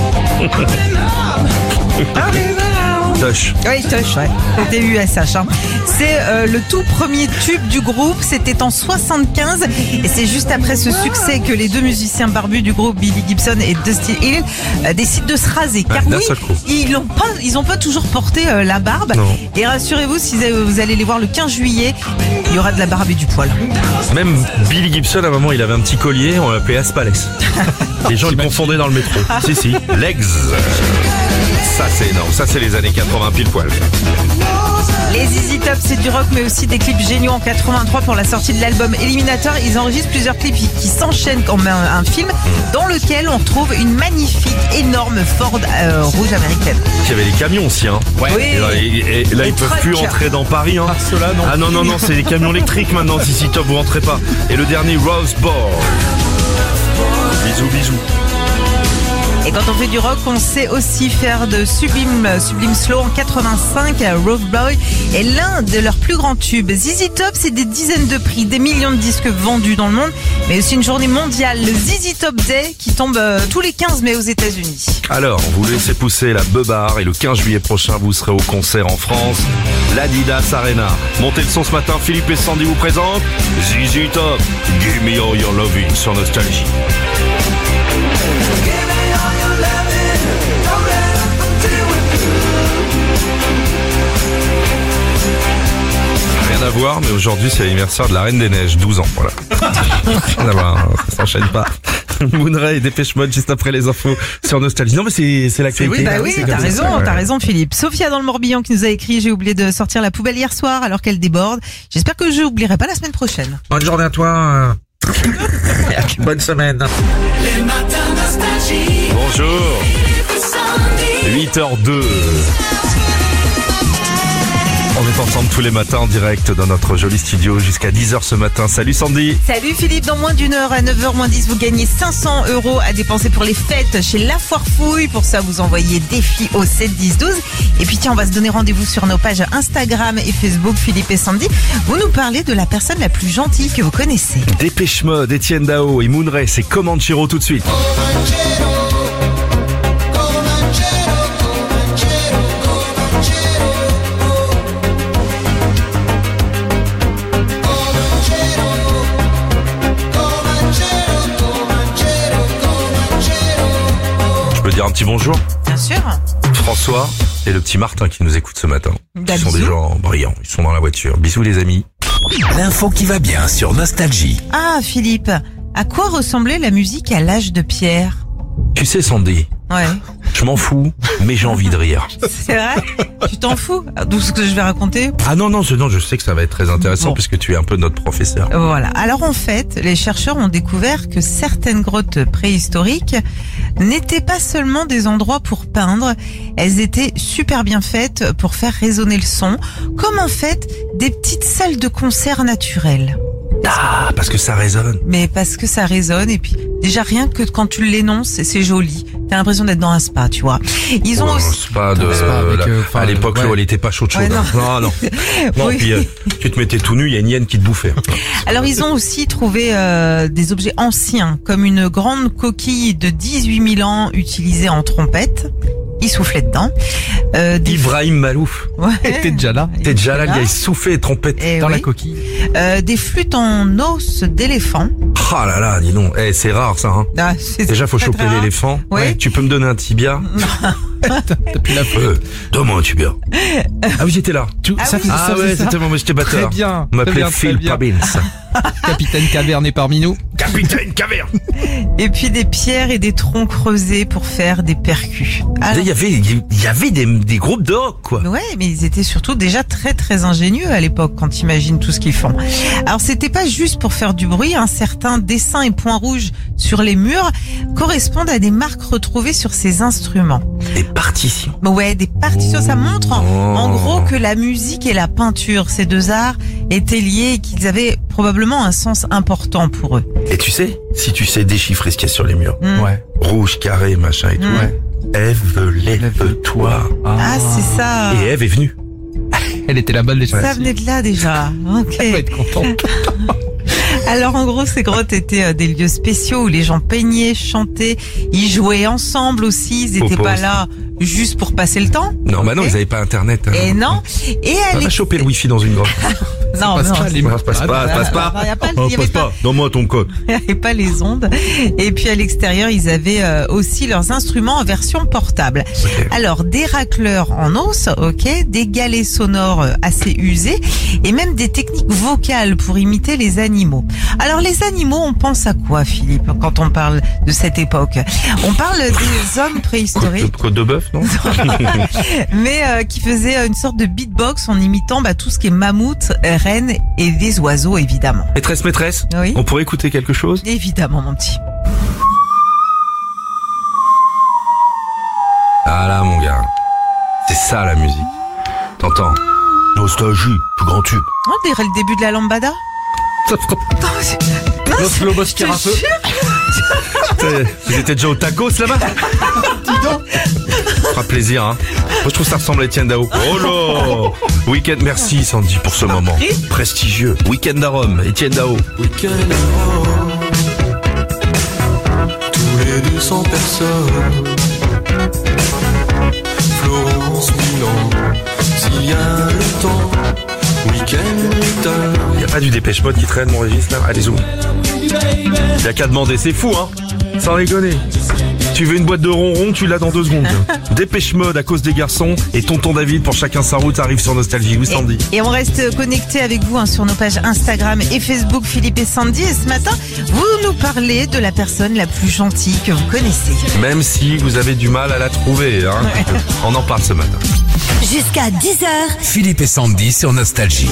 Tush. Oui, Tush, ouais. T U S H. Hein. C'est euh, le tout premier tube du groupe. C'était en soixante-quinze. Et c'est juste après ce succès que les deux musiciens barbus du groupe, Billy Gibson et Dusty Hill, euh, décident de se raser. Car Ah, d'un oui, seul coup. ils n'ont pas, ils ont pas toujours porté euh, la barbe. Non. Et rassurez-vous, si vous allez les voir le quinze juillet, il y aura de la barbe et du poil. Même Billy Gibson, à un moment, il avait un petit collier, on l'appelait Aspales. Les gens le confondaient dans le métro. Si, si. Legs. Ça, c'est énorme. Ça, c'est les années quatre-vingts pile poil. Les Z Z Top, c'est du rock, mais aussi des clips géniaux. En quatre-vingt-trois, pour la sortie de l'album Eliminator, ils enregistrent plusieurs clips qui s'enchaînent comme un, un film dans lequel on retrouve une magnifique, énorme Ford euh, rouge américaine. Il y avait les camions aussi, hein. Oui. Et là, et- et là, Les ils peuvent trucks. plus entrer dans Paris, hein. Ah, ceux-là, non. Ah non, non, non, c'est les camions électriques maintenant. Z Z Top, vous rentrez pas. Et le dernier, Rose Bowl. Bisous, bisous. Et quand on fait du rock, on sait aussi faire de sublime, sublime slow. En quatre-vingt-cinq, Road Boy est l'un de leurs plus grands tubes. Z Z Top, c'est des dizaines de prix, des millions de disques vendus dans le monde, mais aussi une journée mondiale, le Z Z Top Day, qui tombe euh, tous les quinze mai aux États-Unis. Alors, vous laissez pousser la beubare et le quinze juillet prochain, vous serez au concert en France, l'Adidas Arena. Montez le son ce matin, Philippe et Sandy vous présentent Z Z Top, Give Me All Your Loving sur Nostalgie. Rien à voir, mais aujourd'hui c'est l'anniversaire de la Reine des Neiges, douze ans, voilà. Rien à voir, hein, ça s'enchaîne pas. Moonray et Dépêche Mode juste après les infos sur Nostalgie. Non mais c'est c'est l'actualité. Oui, bah oui, C'est t'as comme ça. raison, Ouais. t'as raison Philippe. Sophia dans le Morbihan qui nous a écrit: j'ai oublié de sortir la poubelle hier soir alors qu'elle déborde. J'espère que je n'oublierai pas la semaine prochaine. Bonne journée à toi. Bonne semaine. Les matins nostalgie. Bonjour, Philippe et Sandy. huit heures deux. On est ensemble tous les matins en direct dans notre joli studio jusqu'à dix heures ce matin. Salut Sandy. Salut Philippe, dans moins d'une heure, à neuf heures moins dix, vous gagnez cinq cents euros à dépenser pour les fêtes chez La Foire Fouille. Pour ça, vous envoyez défi au sept dix douze. Et puis tiens, on va se donner rendez-vous sur nos pages Instagram et Facebook, Philippe et Sandy. Vous nous parlez de la personne la plus gentille que vous connaissez. Dépêche Mode, Etienne Dao et Moonray, c'est Comanchero tout de suite. Je peux dire un petit bonjour? Bien sûr. François et le petit Martin qui nous écoutent ce matin. Bah, Ils sont des bisous. gens brillants, ils sont dans la voiture. Bisous les amis. L'info qui va bien sur Nostalgie. Ah Philippe, à quoi ressemblait la musique à l'âge de pierre? Tu sais Sandy, Ouais. je m'en fous, mais j'ai envie de rire. C'est vrai? Tu t'en fous d'où ce que je vais raconter? Ah non, non, je, non, je sais que ça va être très intéressant Bon. puisque tu es un peu notre professeur. Voilà. Alors en fait, les chercheurs ont découvert que certaines grottes préhistoriques n'étaient pas seulement des endroits pour peindre, elles étaient super bien faites pour faire résonner le son, comme en fait des petites salles de concert naturelles. Ah, parce que ça résonne. Mais parce que ça résonne et puis déjà rien que quand tu l'énonces, c'est joli. T'as l'impression d'être dans un spa, tu vois. Ils ont Oh, aussi... c'est pas de, C'est pas avec, la- euh, enfin, à l'époque, ouais. l'eau, elle était pas chaude chaude. Ouais, non. non, non. Non, Oui. puis euh, tu te mettais tout nu, il y a une hyène qui te bouffait. Alors ils ont aussi trouvé euh, des objets anciens, comme une grande coquille de dix-huit mille ans utilisée en trompette. il soufflait dedans. Euh, des... Ibrahim Malouf. Ouais. T'es déjà là. T'es déjà là, le gars, il soufflait et trompette Eh dans oui. la coquille. Euh, des flûtes en os d'éléphant. Ah là là, dis donc. Eh, c'est rare ça, hein. Ah, c'est Déjà, faut très, choper très rare. l'éléphant. Ouais. Tu peux me donner un tibia? T'as plus la Euh, donne-moi un tibia. Ah oui, j'étais là. Tu- Ah ça oui. fait- Ah ça fait ouais, ça. c'était bon, mais j'étais Très batteur. bien. On très m'appelait bien, très Phil bien. Pabbins. Capitaine Caverne est parmi nous. Capitaine Caverne. Et puis des pierres et des troncs creusés pour faire des percus. Alors, Il y avait, il y avait des, des groupes de rock, quoi. ouais, mais ils étaient surtout déjà très très ingénieux à l'époque quand t'imagines tout ce qu'ils font. Alors c'était pas juste pour faire du bruit, hein, certains dessins et points rouges sur les murs correspondent à des marques retrouvées sur ces instruments. Des partitions. Ouais, des partitions, ça montre en, en gros que la musique et la peinture, ces deux arts, étaient liés et qu'ils avaient probablement un sens important pour eux. Et tu sais, si tu sais déchiffrer ce qu'il y a sur les murs, Mm. Ouais. rouge, carré, machin et tout, Mm. Ouais. Ève, lève-toi. Ah, c'est ça. Et Ève est venue. Elle était la bonne des Ça venait de là déjà. Ok. Elle va être contente. Alors en gros, ces grottes étaient euh, des lieux spéciaux où les gens peignaient, chantaient, ils jouaient ensemble aussi. Ils n'étaient Faut pas pas là juste pour passer le temps. Non, bah non, Ok. ils avaient pas internet. hein. Et non. Et On elle va choper le wifi dans une grotte. Non, passe non, pas, les- Ça passe pas, ça passe pas. Il y a pas, Oh, il y avait passe pas, pas. Donne-moi ton code. il y avait pas les ondes. Et puis à l'extérieur, ils avaient euh, aussi leurs instruments en version portable. Ok. Alors des racleurs en os, ok, des galets sonores euh, assez usés et même des techniques vocales pour imiter les animaux. Alors les animaux, on pense à quoi, Philippe, quand on parle de cette époque? On parle des hommes préhistoriques, Côte de bœuf, non? mais euh, qui faisaient une sorte de beatbox en imitant bah, tout ce qui est mammouth, rennes et des oiseaux, évidemment. Maîtresse, maîtresse. Oui. On pourrait écouter quelque chose? Évidemment, mon petit. Ah là, mon gars. C'est ça, la musique. T'entends? Nostalgie, plus grand tube. On dirait le début de la lambada. Non, c'est- non, Los Lobos je te Carafeu. jure. Vous étiez déjà au tacos là-bas? Ça fera plaisir, hein. Moi, je trouve que ça ressemble à Etienne Dao. Oh là! Week-end, merci Sandy pour ce moment. Prestigieux. Week-end à Rome, Etienne Dao. Week-end à Rome, tous les deux cents personnes. Florence, Milan, s'il y a le temps. Week-end, Return. Il n'y a pas du Dépêche Mode qui traîne mon registre là? Allez, zoom. Il n'y a qu'à demander, c'est fou, hein. Sans rigoler. Tu veux une boîte de ronron, tu l'as dans deux secondes. Dépêche Mode à cause des garçons et Tonton David pour chacun sa route arrive sur Nostalgie. Oui, Sandy. Et on reste connecté avec vous hein, sur nos pages Instagram et Facebook, Philippe et Sandy. Et ce matin, vous nous parlez de la personne la plus gentille que vous connaissez. Même si vous avez du mal à la trouver, hein. On en parle ce matin. Jusqu'à dix heures. Philippe et Sandy sur Nostalgie.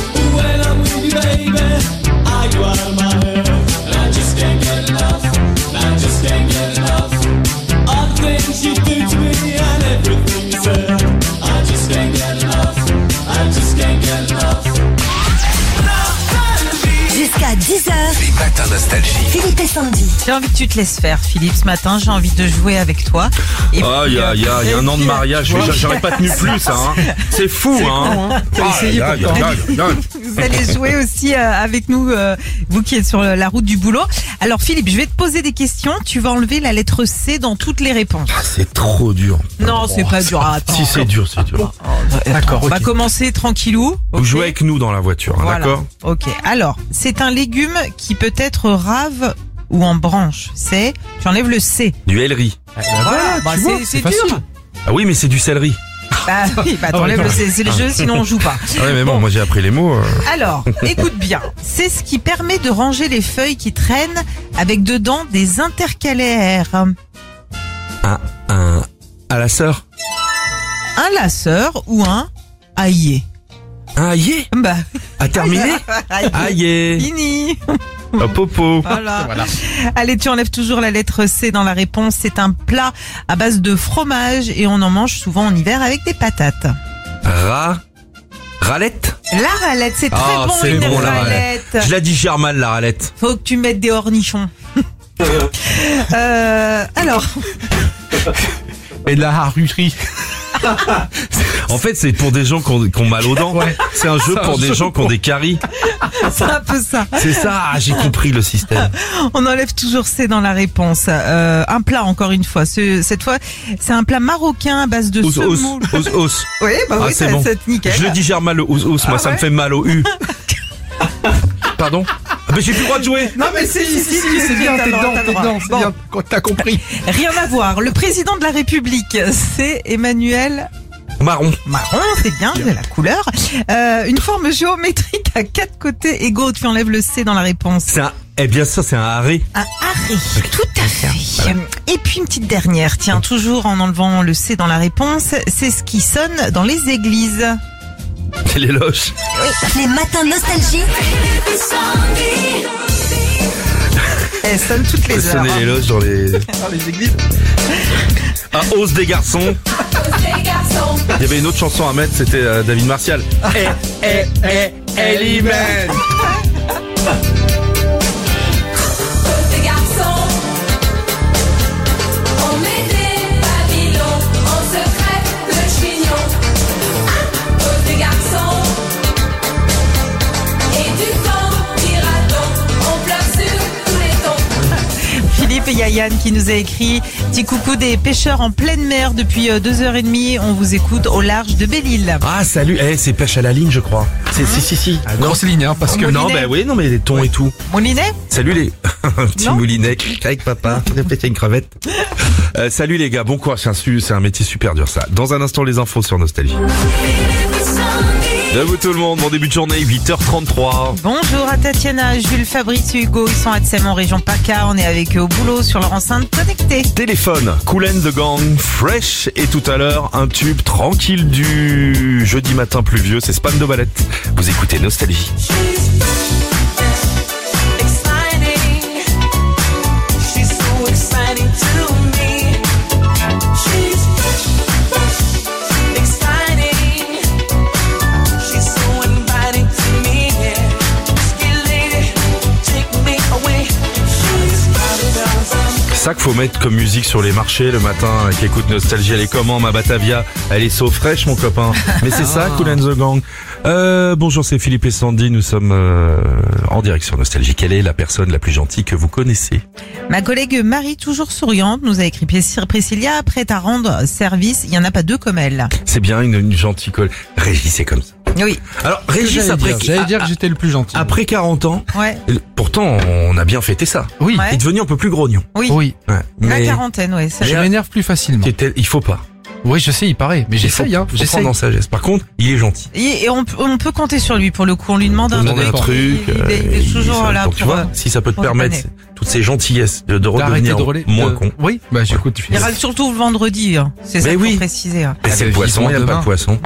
Jusqu'à dix heures. Les matins Nostalgie. Philippe et Sandy. J'ai envie que tu te laisses faire, Philippe. Ce matin, j'ai envie de jouer avec toi. Et Ah, il puis, y a, euh, il y a, il y a un an de et puis, mariage, euh, j'aurais pas tenu plus, ça, hein. C'est fou, hein. T'as essayé Ah, pourtant. aïe, aïe, aïe, aïe. Vous allez jouer aussi euh, avec nous, euh, vous qui êtes sur la route du boulot. Alors Philippe, je vais te poser des questions. Tu vas enlever la lettre C dans toutes les réponses. Ah, c'est trop dur. Non, c'est pas dur. Attends. Si, c'est dur, c'est dur. D'accord, On va ok. commencer tranquillou. Vous ok jouez avec nous dans la voiture, hein, Voilà. d'accord? Ok. Alors, c'est un légume qui peut être rave ou en branche. C'est, tu enlèves le C. Du céleri. Voilà. Bah, tu vois, c'est c'est c'est facile. dur. Ah oui, mais c'est du céleri. Bah oui, bah t'enlèves le C. C'est le jeu, sinon on joue pas. Ah ouais, mais bon, moi j'ai appris les mots. euh. Alors, écoute bien. C'est ce qui permet de ranger les feuilles qui traînent avec dedans des intercalaires. Un, un, à la sœur. Un laceur ou un aillé. Un aillé. Bah, À terminer. aillé. Aillé. Fini. Un popo. Voilà. Voilà. Allez, tu enlèves toujours la lettre C dans la réponse. C'est un plat à base de fromage et on en mange souvent en hiver avec des patates. Ra. Ralette. La ralette, c'est très Ah, bon, c'est une bon, la ralette. Je la digère mal, la ralette. Faut que tu mettes des ornichons. euh, alors, Et de la haruterie. En fait, c'est pour des gens qui ont, qui ont mal aux dents. Ouais. C'est un jeu C'est un pour des jeu gens qui ont des caries. C'est un peu ça. C'est ça, ah, j'ai compris le système. On enlève toujours C dans la réponse. Euh, un plat, encore une fois. Ce- cette fois, c'est un plat marocain à base de Ous, ous, semoule. ous, ous. Oui, bah Ah, oui, c'est ça, bon. ça te nickel. Je le digère mal le ous, ous. Moi, Ah ça me ouais fait mal au U. Pardon? Ah, mais j'ai plus le droit de jouer. Non mais c'est Si, si, ici, si, c'est si, bien, t'as t'es le droit, dedans, t'as le t'es droit. dedans, c'est Bon. bien, t'as compris. Rien à voir. Le président de la République, c'est Emmanuel Marron. Macron, c'est bien, de la couleur. Euh, une forme géométrique à quatre côtés égaux. Tu enlèves le C dans la réponse. C'est un, eh bien ça, c'est un haré. Un haré, tout à fait. Et puis une petite dernière, tiens, toujours en enlevant le C dans la réponse, c'est ce qui sonne dans les églises. C'est l'éloge. Les matins nostalgie. Elles sonnent toutes les C'est heures. sonner hein. l'éloge dans les... Dans les églises. Un hausse des garçons. Il y avait une autre chanson à mettre, c'était euh, David Martial. Eh, eh, eh, Elimène. Des garçons, on met des pavillons, on se crève le chignon. Pose des garçons, et du temps dira-t-on, on pleure sur tous les tons. Philippe et Yayan qui nous a écrit « Petit coucou des pêcheurs en pleine mer depuis euh, deux heures et demie, on vous écoute au large de Belle-Île. Ah, salut. Eh, c'est pêche à la ligne, je crois. C'est, si, si, si. Ah, grosse ligne, hein, parce que Non, Moulinet. bah oui, non, mais les tons et tout. » Moulinet? Salut les... Un petit Non. moulinet avec papa. Répétez une crevette. Euh, salut les gars, bon courage, c'est un, su- c'est un métier super dur ça. Dans un instant, les infos sur Nostalgie. De vous tout le monde, bon début de journée, huit heures trente-trois. Bonjour à Tatiana, Jules, Fabrice et Hugo, ils sont à Tsem en région PACA, on est avec eux au boulot sur leur enceinte connectée. Téléphone, Kool and the Gang, Fresh et tout à l'heure, un tube tranquille du jeudi matin pluvieux, c'est Spam de Balette. Vous écoutez Nostalgie. C'est ça qu'il faut mettre comme musique sur les marchés le matin, qui écoute Nostalgie. Elle est comment ma Batavia? Elle est so fraîche mon copain. Mais c'est ça, Kool and the Gang. Euh, bonjour, c'est Philippe et Sandy. Nous sommes euh, en direct sur Nostalgie. Quelle est la personne la plus gentille que vous connaissez? Ma collègue Marie, toujours souriante, nous a écrit Priscilla, prête à rendre service, il n'y en a pas deux comme elle. C'est bien une, une gentille colle. Régis, c'est comme ça. Oui, Alors Régis, J'allais après, dire, j'allais dire que j'étais le plus gentil. après quarante ans, ouais, pourtant on a bien fêté ça. Oui, Ouais. Il est devenu un peu plus grognon. oui, oui. Ouais. la Mais quarantaine, ouais. ça- Je m'énerve plus facilement. t'étais- il faut pas. Oui, je sais, il paraît, mais Il j'essaye, faut- hein. faut J'essaye. prendre en sagesse. Par contre, il est gentil. Et, et on, peut- on peut compter sur lui pour le coup, on lui demande On un demande un truc, truc. il, il est, il est euh, toujours il- là donc, pour... tu vois, euh, si ça peut te pour permettre déconner. toutes ces gentillesses de, de D'arrêter redevenir de rouler. moins de- con. Oui, bah j'écoute. Il râle surtout le vendredi, hein. c'est ça Mais qu'il oui. faut préciser. hein. Mais Ah, c'est mais le poisson, ils il n'y a sont pas de demain. poisson.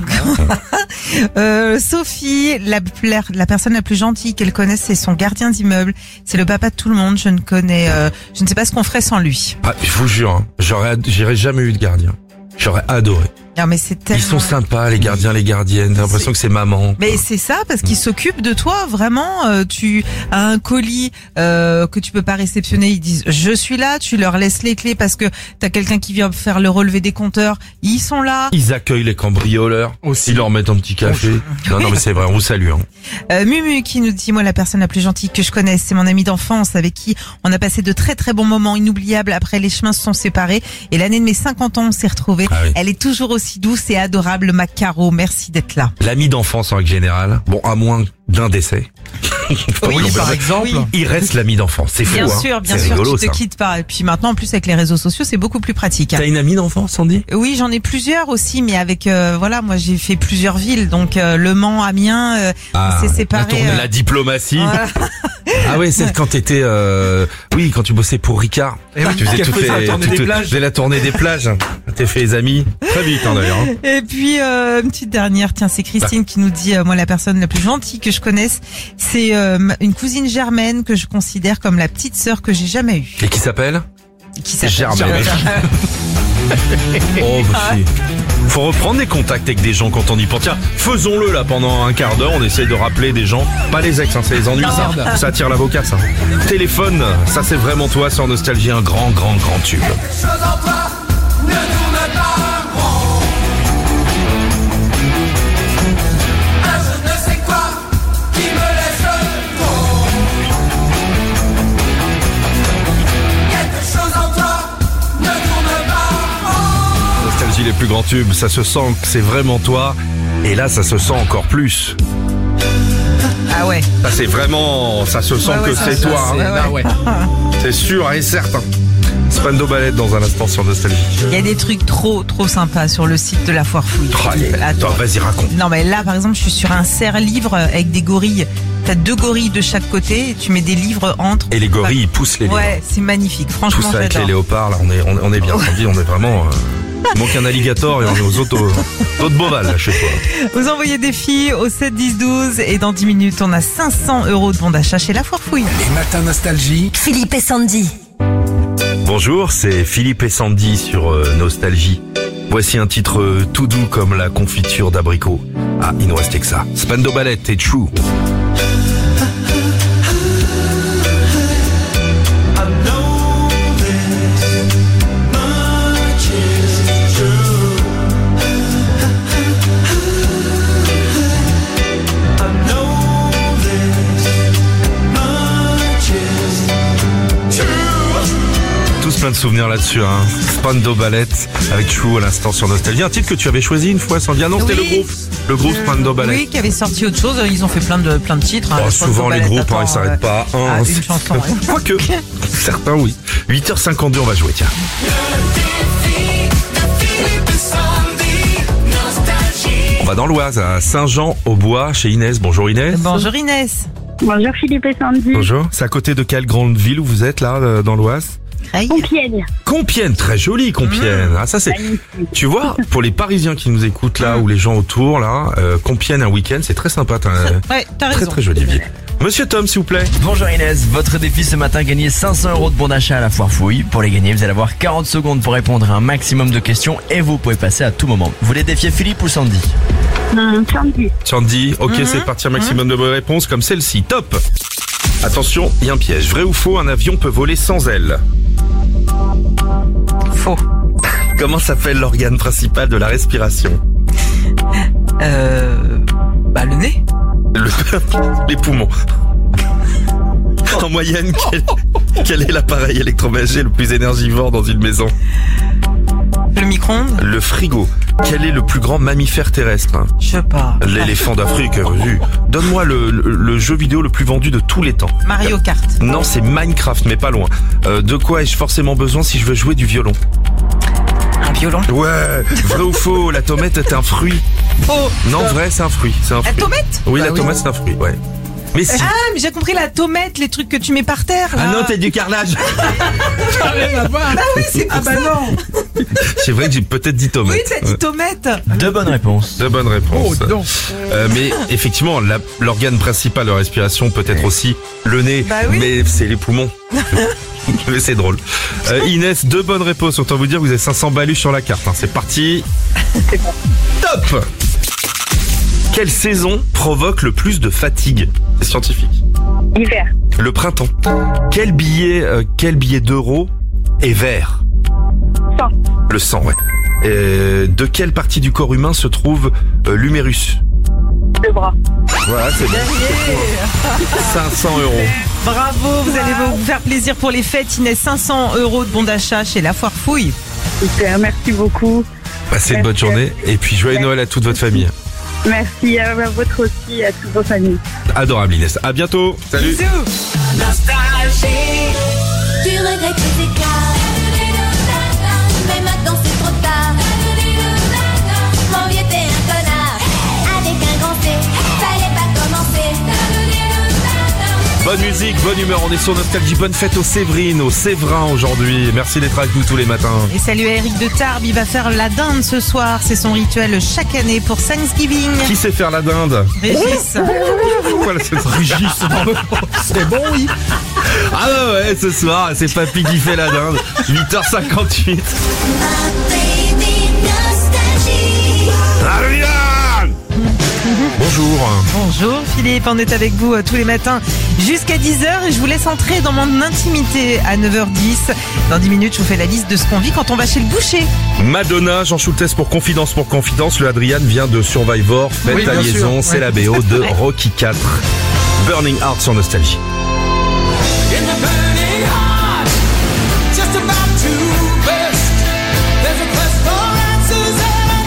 Euh, Sophie, la, la, la personne la plus gentille qu'elle connaisse, c'est son gardien d'immeuble. C'est le papa de tout le monde. Je ne connais, euh, je ne sais pas ce qu'on ferait sans lui. Ah, je vous jure, hein, j'aurais, ad- j'aurais jamais eu de gardien. J'aurais adoré. Non, mais c'est tellement... Ils sont sympas, les gardiens, les gardiennes. T'as l'impression que c'est maman. Mais c'est ça, parce qu'ils s'occupent de toi, vraiment. Euh, tu as un colis euh, que tu peux pas réceptionner, ils disent je suis là, tu leur laisses les clés parce que t'as quelqu'un qui vient faire le relevé des compteurs, ils sont là. Ils accueillent les cambrioleurs. Aussi. Ils leur mettent un petit café. Non, non, mais c'est vrai, on vous salue. Hein. Euh, Mumu qui nous dit moi la personne la plus gentille que je connaisse, c'est mon ami d'enfance avec qui on a passé de très très bons moments inoubliables. Après les chemins se sont séparés et l'année de mes cinquante ans on s'est retrouvés. Ah oui. Elle est toujours aussi douce et adorable, ma Caro, merci d'être là. L'ami d'enfance en règle générale, bon, à moins d'un décès. Oui, on par peut- exemple. Oui. Il reste l'ami d'enfance. C'est fou, Bien hein. sûr, bien C'est sûr, rigolo, tu te ça. quittes pas. Et puis maintenant en plus avec les réseaux sociaux c'est beaucoup plus pratique. T'as une amie d'enfance, Sandy? Oui, j'en ai plusieurs aussi, mais avec euh, voilà, moi j'ai fait plusieurs villes, donc euh, Le Mans, Amiens, euh, Ah, on s'est séparés. la, euh, la diplomatie. voilà. Ah ouais, c'est quand t'étais, euh, oui, quand tu bossais pour Ricard. Eh oui, tu faisais qui a toutes fait la les, tournée toutes- des plages. faisais la tournée des plages. T'es fait les amis. Très vite, hein, d'ailleurs. hein. Et puis euh, une petite dernière, tiens, c'est Christine qui nous dit euh, moi la personne la plus gentille que je connaisse, c'est euh, ma- une cousine germaine que je considère comme la petite sœur que j'ai jamais eue. Et qui s'appelle? Qui s'appelle Germaine. Oh, bah, si. Faut reprendre des contacts avec des gens quand on y pense. Tiens, faisons-le là pendant un quart d'heure. On essaye de rappeler des gens. Pas les ex, hein, c'est les ennuis. Ça, Merde. ça attire l'avocat, ça. Téléphone, ça c'est vraiment toi sur Nostalgie, un grand, grand, grand tube. Quelque chose en toi ne tourne pas rond. vraiment tube. Ça se sent que c'est vraiment toi. Et là, ça se sent encore plus. Ah ouais. Ça, c'est vraiment... Ça se sent Ouais, ouais, que ça, c'est ça, toi. c'est- hein. ouais, ouais. C'est sûr et certain. Spando Ballet dans un instant sur Nostalgie. Il y a des trucs trop, trop sympas sur le site de la Foire Fouille. Oh, allez, attends, vas-y, raconte. Non, mais là, par exemple, je suis sur un serre-livre avec des gorilles. T'as deux gorilles de chaque côté et tu mets des livres entre. Et les gorilles, ils poussent les livres. Ouais, c'est magnifique. Tout Franchement, ça avec j'adore. les léopards, là, on est, on, on est bien entendu, on est vraiment... Euh, il manque un alligator et on est aux autres, aux autres bovales, là, chez toi. Vous envoyez des filles au sept dix douze et dans dix minutes, on a cinq cents euros de bon d'achat chez la Foire Fouille. Les matins nostalgie. Philippe et Sandy. Bonjour, c'est Philippe et Sandy sur euh, Nostalgie. Voici un titre euh, tout doux comme la confiture d'abricot. Ah, il nous restait que ça. Spando Ballet et True. Tous plein de souvenirs là-dessus, hein. Spando Ballet avec True à l'instant sur Nostalgie. Un titre que tu avais choisi une fois, Sandy. Ah non, c'était Oui. le groupe. Le groupe Spando Ballet. Oui, qui avait sorti autre chose. Ils ont fait plein de, plein de titres. hein. Oh, Je pense souvent qu'au les ballet, groupes, hein, attends, ils s'arrêtent pas à un. ah, hein, une c'est- chanson, ouais. Quoique, certains oui. huit heures cinquante-deux, on va jouer, tiens. On va dans l'Oise, à Saint-Jean-au-Bois, chez Inès. Bonjour Inès. Bonjour Inès. Bonjour Philippe et Sandy. Bonjour. C'est à côté de quelle grande ville où vous êtes là, euh, dans l'Oise? Compiègne. Compiègne, très joli Compiègne. Ah ça c'est, tu vois, pour les Parisiens qui nous écoutent là ou les gens autour là, euh, Compiègne un week-end c'est très sympa. T'as un- Ouais, t'as très raison. très jolie ville. Monsieur Tom, s'il vous plaît. Bonjour Inès, votre défi ce matin, gagner cinq cents euros de bon d'achat à la Foire Fouille. Pour les gagner, vous allez avoir quarante secondes pour répondre à un maximum de questions et vous pouvez passer à tout moment. Vous voulez défier Philippe ou Sandy? Hum, Sandy. Sandy, ok, c'est parti, un maximum de bonnes réponses comme celle-ci. Top. Attention, il y a un piège. Vrai ou faux, un avion peut voler sans ailes? Faux. Comment s'appelle l'organe principal de la respiration? Euh, bah, le nez. Le... Les poumons. En moyenne, quel, quel est l'appareil électroménager le plus énergivore dans une maison? Le micro-ondes. Le frigo. Quel est le plus grand mammifère terrestre? Je sais pas. L'éléphant d'Afrique. vu. Donne-moi le, le, le jeu vidéo le plus vendu de tous les temps. Mario Kart. Non, c'est Minecraft, mais pas loin. Euh, de quoi ai-je forcément besoin si je veux jouer du violon? Un violon. Ouais, vrai ou faux, la tomate est un fruit? Faux. Non, vrai, c'est un fruit. C'est un La fruit. tomate? Oui, Bah la oui. tomate, c'est un fruit, ouais. Mais si. Ah, mais j'ai compris la tomate, les trucs que tu mets par terre. Ah là. non, t'es du carrelage. Ah oui, c'est pour ça. C'est vrai que j'ai peut-être dit tomate. Oui, t'as dit tomate. Deux bonnes réponses. De bonnes réponses. Oh, non. Euh, mais effectivement, la- l'organe principal de respiration peut être aussi le nez, Bah oui. mais c'est les poumons. Mais c'est drôle. Euh, Inès, deux bonnes réponses. Autant vous dire que vous avez cinq cents balus sur la carte. hein. C'est parti. Top. Quelle saison provoque le plus de fatigue? C'est scientifique. Hiver. Le printemps. Quel billet, euh, quel billet d'euro est vert? Sang. Le sang, ouais. Euh, de quelle partie du corps humain se trouve euh, l'humérus? Le bras. Voilà, c'est bon. cinq cents euros. Bravo, vous allez vous faire plaisir pour les fêtes. Inès, cinq cents euros de bon d'achat chez la Foire Fouille. Super, merci beaucoup. Passez une bonne journée et puis joyeux Noël à toute votre famille. Merci à votre aussi, à toutes vos familles. Adorable Inès. À bientôt. Salut. Bisous. Tu regrettes tes écarts, mais maintenant c'est trop tard. Mon vieux t'es un connard, avec un grand C, fallait pas commencer. Bonne musique, bonne humeur. On est sur Nostalgie. Bonne fête aux Séverines, aux Séverins aujourd'hui. Merci d'être avec nous tous les matins. Et salut à Eric de Tarbes, il va faire la dinde ce soir. C'est son rituel chaque année pour Thanksgiving. Qui sait faire la dinde? Régis. Pourquoi là, c'est Régis? C'est bon, oui. Ah ouais, ouais, ce soir, c'est Papy qui fait la dinde. huit heures cinquante-huit. Adrian! Bonjour. Bonjour Philippe, on est avec vous euh, tous les matins jusqu'à dix heures et je vous laisse entrer dans mon intimité à neuf heures dix. Dans dix minutes, je vous fais la liste de ce qu'on vit quand on va chez le boucher. Madonna, Jean Schultes pour Confidence pour Confidence. Le Adrian vient de Survivor. Faites Oui, la bien liaison, sûr. c'est Ouais. la B O de Rocky quatre. Burning Heart sur Nostalgie. In the burning heart, just about to burst. There's a quest for answers and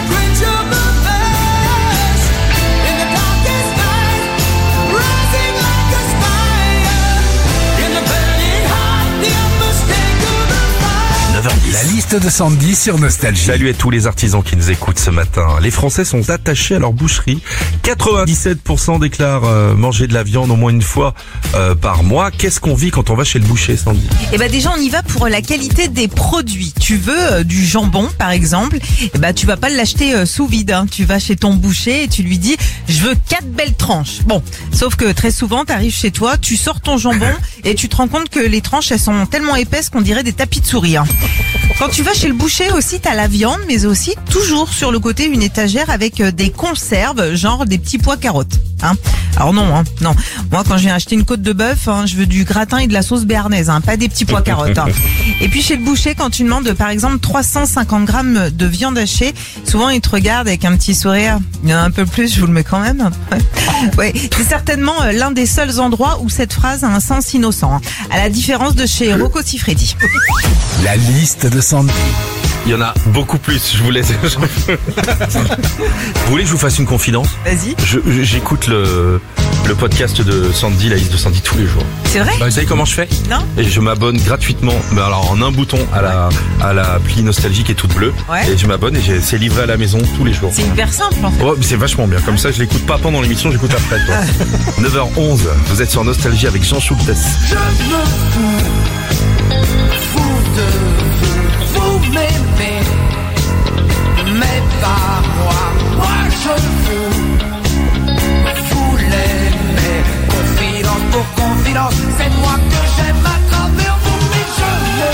liste de Sandy sur Nostalgie. Salut à tous les artisans qui nous écoutent ce matin. Les Français sont attachés à leur boucherie. quatre-vingt-dix-sept pour cent déclarent euh, manger de la viande au moins une fois euh, par mois. Qu'est-ce qu'on vit quand on va chez le boucher, Sandy? Eh ben déjà on y va pour la qualité des produits. Tu veux euh, du jambon par exemple, eh ben tu vas pas l'acheter euh, sous vide. Hein. Tu vas chez ton boucher et tu lui dis je veux quatre belles tranches. Bon, sauf que très souvent t'arrives chez toi, tu sors ton jambon et tu te rends compte que les tranches elles sont tellement épaisses qu'on dirait des tapis de souris. Hein. Quand tu vas chez le boucher aussi t'as la viande, mais aussi toujours sur le côté une étagère avec euh, des conserves, genre des petits pois carottes. Hein. Alors non, hein, non. Moi quand je viens acheter une côte de bœuf, hein, je veux du gratin et de la sauce béarnaise, hein, pas des petits pois carottes. Hein. Et puis chez le boucher, quand tu demandes par exemple trois cent cinquante grammes de viande hachée, souvent ils te regardent avec un petit sourire. Il y en a un peu plus, je vous le mets quand même. Ouais, c'est certainement l'un des seuls endroits où cette phrase a un sens innocent. Hein. À la différence de chez Rocco Siffredi. La liste de Sandy. Il y en a beaucoup plus, je vous laisse. Vous voulez que je vous fasse une confidence? Vas-y. Je, je- j'écoute le, le podcast de Sandy, la liste de Sandy tous les jours. C'est vrai? Vous savez comment je fais? Non. Et je m'abonne gratuitement, mais alors en un bouton à la à la appli Nostalgie qui est toute bleue. Ouais. Et je m'abonne et j'ai- c'est livré à la maison tous les jours. C'est hyper simple en fait. Oh, mais c'est vachement bien. Comme ça, je l'écoute pas pendant l'émission, j'écoute après. Toi. neuf heures onze, vous êtes sur Nostalgie avec Jean Schultes. Je me fous, fous de vous, vous m'aimez, mais pas moi, moi je vous, vous l'aimez. Confidence pour confidence, c'est moi que j'aime à travers vous, mais je me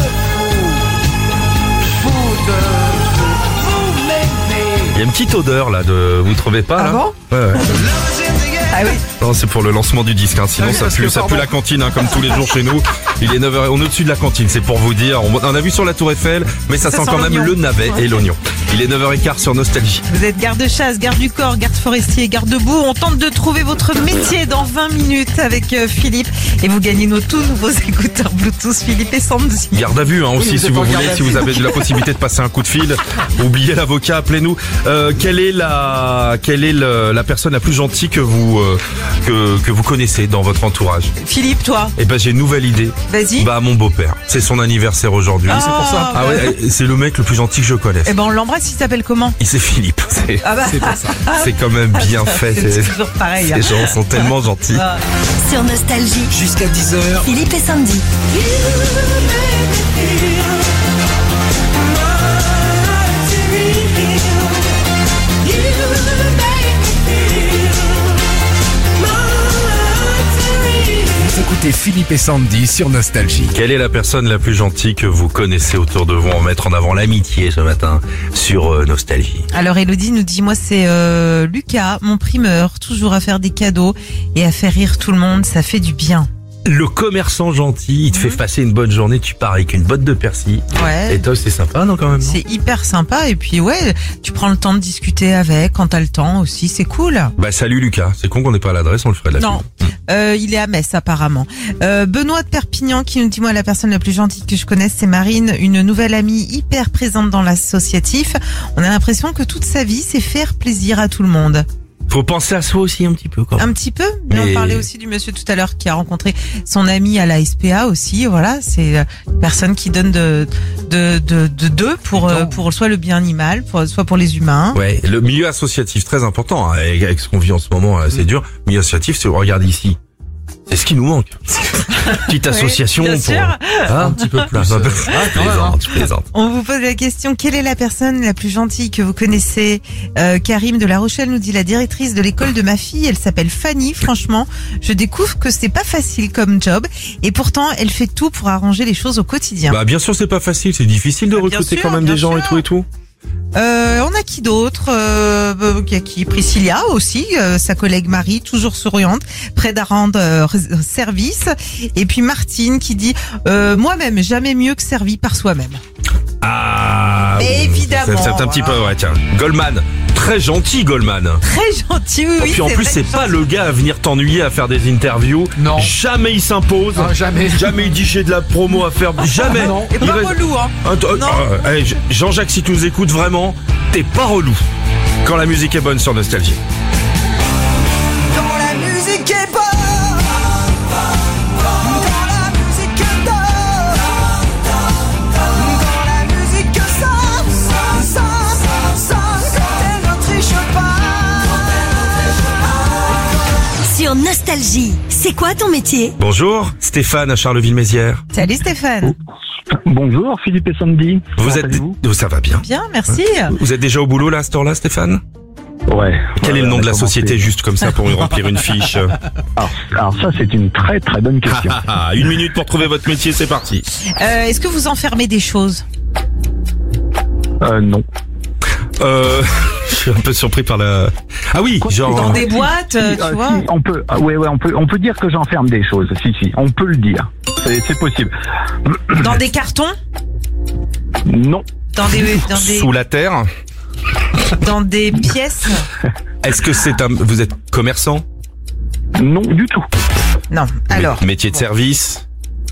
fous, fous de vous, vous m'aimez. Il y a une petite odeur là de, vous trouvez pas là? Ah bon? Ouais, ouais. Ah oui. Non, c'est pour le lancement du disque, hein. Sinon Ah oui, ça parce pue, que, ça pue pardon. la cantine, hein, comme tous les jours chez nous. Il est neuf heures, on est au-dessus de la cantine, c'est pour vous dire. On on a vu sur la Tour Eiffel, mais ça, Ça sent sent quand même l'oignon. le navet et l'oignon. Il est neuf heures quinze sur Nostalgie. Vous êtes garde-chasse, garde du corps, garde forestier, garde-boue. On tente de trouver votre métier dans vingt minutes avec euh, Philippe. Et vous gagnez nos tout nouveaux écouteurs Bluetooth Philippe et Sandy. Garde à vue, hein, aussi, vous si êtes vous en voulez, garde à si vue. vous avez de la possibilité de passer un coup de fil. Oubliez l'avocat, appelez-nous. Euh, quelle est la, quelle est le- la personne la plus gentille que vous, euh, que, que vous connaissez dans votre entourage? Philippe, toi, Eh ben, j'ai une nouvelle idée. vas-y. Bah, mon beau-père. C'est son anniversaire aujourd'hui. Ah, c'est pour ça. Ah ouais, c'est le mec le plus gentil que je connaisse. Eh ben on l'embrasse, il s'appelle comment? Il c'est Philippe. C'est Ah bah, c'est quand même bien fait. c'est c'est- toujours pareil. hein. Ces gens sont tellement gentils. Ah. Sur Nostalgie. Jusqu'à dix heures. Philippe et Sandy. Vous écoutez Philippe et Sandy sur Nostalgie. Quelle est la personne la plus gentille que vous connaissez autour de vous? On va mettre en avant l'amitié ce matin sur euh, Nostalgie. Alors Elodie nous dit, moi c'est euh, Lucas, mon primeur, toujours à faire des cadeaux et à faire rire tout le monde, ça fait du bien. Le commerçant gentil, il te fait passer une bonne journée, tu pars avec une botte de persil. Ouais. Et toi, c'est sympa, non, quand même, non? C'est hyper sympa et puis ouais, tu prends le temps de discuter avec quand t'as le temps aussi, c'est cool. Bah, salut Lucas. C'est con qu'on n'ait pas l'adresse, on le ferait de la Non, pub. euh, il est à Metz apparemment. Euh, Benoît de Perpignan qui nous dit, moi la personne la plus gentille que je connaisse c'est Marine, une nouvelle amie hyper présente dans l'associatif. On a l'impression que toute sa vie c'est faire plaisir à tout le monde. Faut penser à soi aussi un petit peu, quoi. Un petit peu, mais, Mais- on parlait aussi du monsieur tout à l'heure qui a rencontré son ami à la S P A aussi. Voilà, c'est euh, une personne qui donne de de de de deux pour euh, pour soit le bien animal, pour, soit pour les humains. Ouais, le milieu associatif, très important, hein, avec avec ce qu'on vit en ce moment, euh, c'est dur. Milieu associatif, c'est, regarde ici. C'est ce qui nous manque. Petite association bien pour... sûr. Ah, Un petit peu plus. un peu euh, plus. ah, Je quand même, hein. plaisante, je plaisante. On vous pose la question, quelle est la personne la plus gentille que vous connaissez? euh, Karim de La Rochelle nous dit, la directrice de l'école de ma fille, elle s'appelle Fanny. Franchement, je découvre que c'est pas facile comme job et pourtant elle fait tout pour arranger les choses au quotidien. Bah, bien sûr, c'est pas facile, c'est difficile de Bah, bien recruter sûr, quand même bien des gens et sûr. tout et tout. Euh, on a qui d'autre? euh, bah, Il y a qui? Priscilla aussi, euh, sa collègue Marie, toujours souriante, près d'un rendre euh, ré- service. Et puis Martine qui dit, euh, moi-même, jamais mieux que servi par soi-même. Ah, Mais évidemment, C'est, c'est un petit voilà. peu, ouais, tiens. Goldman, très gentil Goldman. Très gentil, oui, oui. Et puis en c'est plus, vrai, c'est pas gentil. le gars à venir t'ennuyer à faire des interviews. Non. Jamais il s'impose. Ah, jamais. Jamais il dit j'ai de la promo à faire. Jamais. Non. Et Il pas reste- relou, hein. Ah, t- Non. ah, eh, Jean-Jacques, si tu nous écoutes vraiment, t'es pas relou. Quand la musique est bonne sur Nostalgie. Quand la musique est bonne, quand la musique est bonne, quand la musique sur Nostalgie. C'est quoi ton métier? Bonjour, Stéphane à Charleville-Mézières. Salut Stéphane. Bonjour Philippe et Sandy. Vous Comment êtes... allez-vous Oh, ça va bien. Bien, merci. Vous êtes déjà au boulot là, à cette heure-là, Stéphane? Ouais. Quel ouais, est le nom on de a la commencé. société, juste comme ça, pour lui remplir une fiche? alors, alors ça, c'est une très très bonne question. Ah, une minute pour trouver votre métier, c'est parti. Euh, est-ce que vous enfermez des choses? euh, non. Euh, je suis un peu surpris par la... Ah oui, genre... Dans des boîtes, euh, Si, tu euh, vois? si, on peut, ah, ouais, ouais, on peut, on peut dire que j'enferme des choses. Si, si, on peut le dire. C'est, c'est possible. Dans des cartons? Non. Dans des, dans des, Sous la terre. dans des pièces? Est-ce que c'est un... Vous êtes commerçant? Non, du tout. Non. Alors, Mé- Métier de service?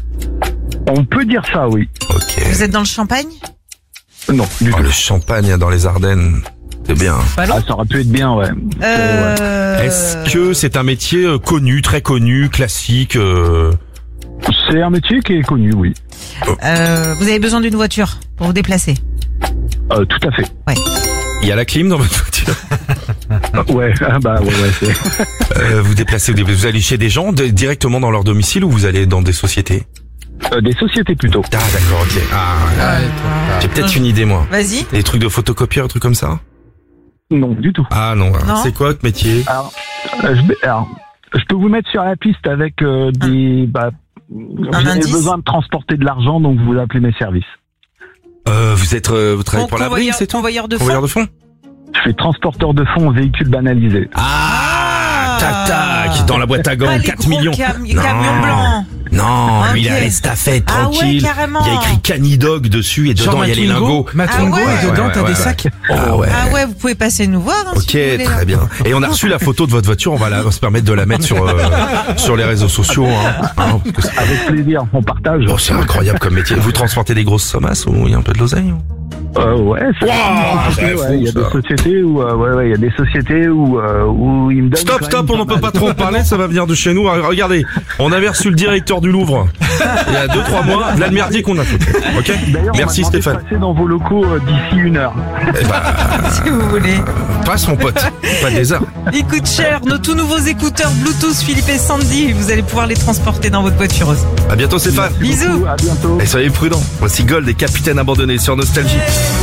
On peut dire ça, oui. Ok. vous êtes dans le champagne? Non, du Oh, tout. le champagne dans les Ardennes, c'est bien. Pas Ah, ça aurait pu être bien, ouais. Euh... Est-ce que c'est un métier euh, connu, très connu, classique euh... C'est un métier qui est connu, oui. Euh, vous avez besoin d'une voiture pour vous déplacer? Euh, tout à fait. Ouais. Il y a la clim dans votre voiture? Euh, ouais, ah, bah ouais, ouais. C'est... euh, Vous déplacez, vous déplacez- vous allez chez des gens de- directement dans leur domicile ou vous allez dans des sociétés? Euh, des sociétés plutôt. Ah d'accord, ok. Ah, ouais. J'ai peut-être une idée moi. Vas-y. Des trucs de photocopieur, des trucs comme ça? Non, du tout. Ah non, alors, Non. c'est quoi votre métier? Alors, euh, je, vais- alors, je peux vous mettre sur la piste avec euh, des... Bah, vous avez indice besoin de transporter de l'argent, donc vous appelez mes services. euh, Vous êtes, euh, vous travaillez Con- pour la brille, convoyeur, c'est tout? convoyeur de Convoyeur fonds? de fonds? Je suis transporteur de fonds véhicules banalisés. Ah, tac tac, dans la boîte à gants, Pas les quatre gros millions. cam- Non. camions blancs. Non, Ok. lui il a l'estafette, Ah ouais, tranquille. carrément. Il y a écrit Canidog dessus et dedans il y a les lingots. Matwingo, Ah ouais, et dedans, ouais, t'as ouais, des ouais. sacs. Ah ouais. Ah ouais, vous pouvez passer nous voir. hein, Ok, si vous voulez, là. très bien. Et on a reçu la photo de votre voiture, on va, la, on va se permettre de la mettre sur euh, sur les réseaux sociaux. Hein. Hein, parce que c'est- Avec plaisir, on partage. oh, c'est incroyable comme métier. Vous transportez des grosses sommasses ou il y a un peu de l'oseille? ou Euh, ouais, ça- Wow, c'est fou, ouais, il y a ça. des sociétés où, euh, ouais, ouais, il y a des sociétés où, euh, où ils me donnent. Stop, quand stop, même on n'en peut mal. pas trop en parler, ça va venir de chez nous. Regardez, on avait reçu le directeur du Louvre il y a deux trois mois, là le merdier qu'on a fait. Ok. D'ailleurs, on Merci m'a demandé Stéphane. de passer dans vos locaux euh, d'ici une heure. Eh ben, Si vous voulez. passe mon pote, pas des heures. Ils coûtent cher. Nos tout nouveaux écouteurs Bluetooth Philippe et Sandy. Vous allez pouvoir les transporter dans votre voiture aussi. À bientôt Stéphane. Bisous. À bientôt. Et soyez prudents. Voici Gold et Capitaine Abandonné sur Nostalgie.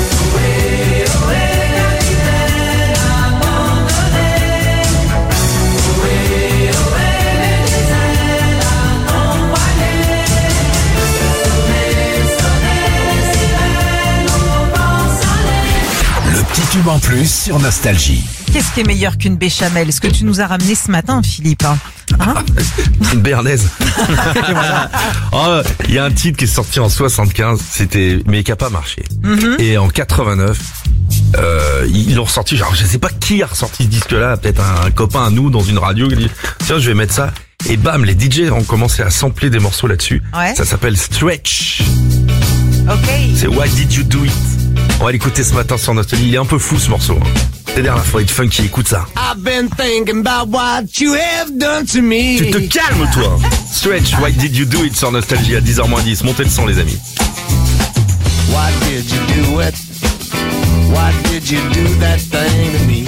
Le petit tube en plus sur Nostalgie. Qu'est-ce qui est meilleur qu'une béchamel? Ce que tu nous as ramené ce matin, Philippe. Hein Hein Une béarnaise. Oh, il y a un titre qui est sorti en soixante-quinze, c'était mais qui a pas marché. Mhm. Et en quatre-vingt-neuf, euh, ils l'ont ressorti. Genre, je sais pas qui a ressorti ce disque-là, peut-être un, un copain à nous dans une radio qui dit tiens, je vais mettre ça. Et bam, les D J ont commencé à sampler des morceaux là-dessus. Ouais. Ça s'appelle Stretch. Ok. C'est Why Did You Do It. On va l'écouter ce matin sur Nostalgie. Il est un peu fou ce morceau. Hein. C'est derrière la fois, il funky, écoute ça. I've been thinking about what you have done to me. Tu te calmes toi. Stretch, Why Did You Do It sur Nostalgie à dix heures moins dix. Montez le son les amis. Why did you do it? Why did you do that thing to me?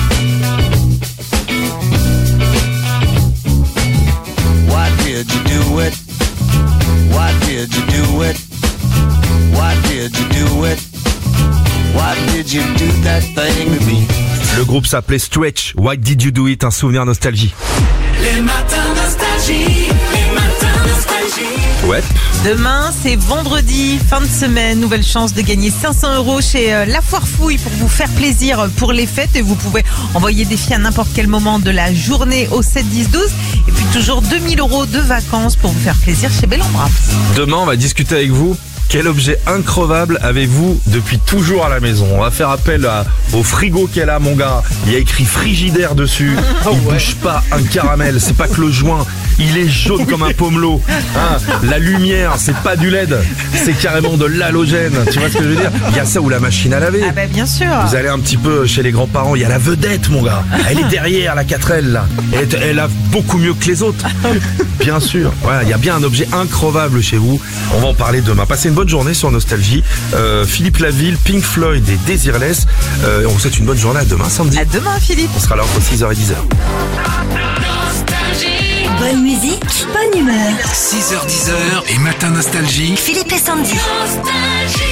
Why did you do it? Why did you do it? Why did you do it? Why did you do that thing to me? Le groupe s'appelait Stretch, Why Did You Do It, un souvenir Nostalgie. Les matins nostalgie, les matins nostalgie. Ouais. Demain, c'est vendredi, fin de semaine. Nouvelle chance de gagner cinq cents euros chez euh, La Foire Fouille pour vous faire plaisir pour les fêtes. Et vous pouvez envoyer des filles à n'importe quel moment de la journée au sept dix douze. Et puis toujours deux mille euros de vacances pour vous faire plaisir chez Bellambra. Demain, on va discuter avec vous. Quel objet increvable avez-vous depuis toujours à la maison? On va faire appel à, au frigo qu'elle a, mon gars. Il y a écrit frigidaire dessus. Il bouge pas un caramel. C'est pas que le joint. Il est jaune comme un pommelot. Hein, la lumière, c'est pas du L E D. C'est carrément de l'halogène. Tu vois ce que je veux dire? Il y a ça ou la machine à laver. Ah bah bien sûr. Vous allez un petit peu chez les grands-parents, il y a la vedette, mon gars. Elle est derrière, la quatre L, là. Elle, elle a beaucoup mieux que les autres. Bien sûr. Voilà, il y a bien un objet increvable chez vous. On va en parler demain. Passez une bonne journée sur Nostalgie. Euh, Philippe Laville, Pink Floyd et Desireless. Euh, on vous souhaite une bonne journée. À demain, samedi. À demain, Philippe. On sera là entre six heures et dix heures. Bonne musique, bonne humeur. six heures dix heures et Matin Nostalgie. Philippe et Sandy. Nostalgie.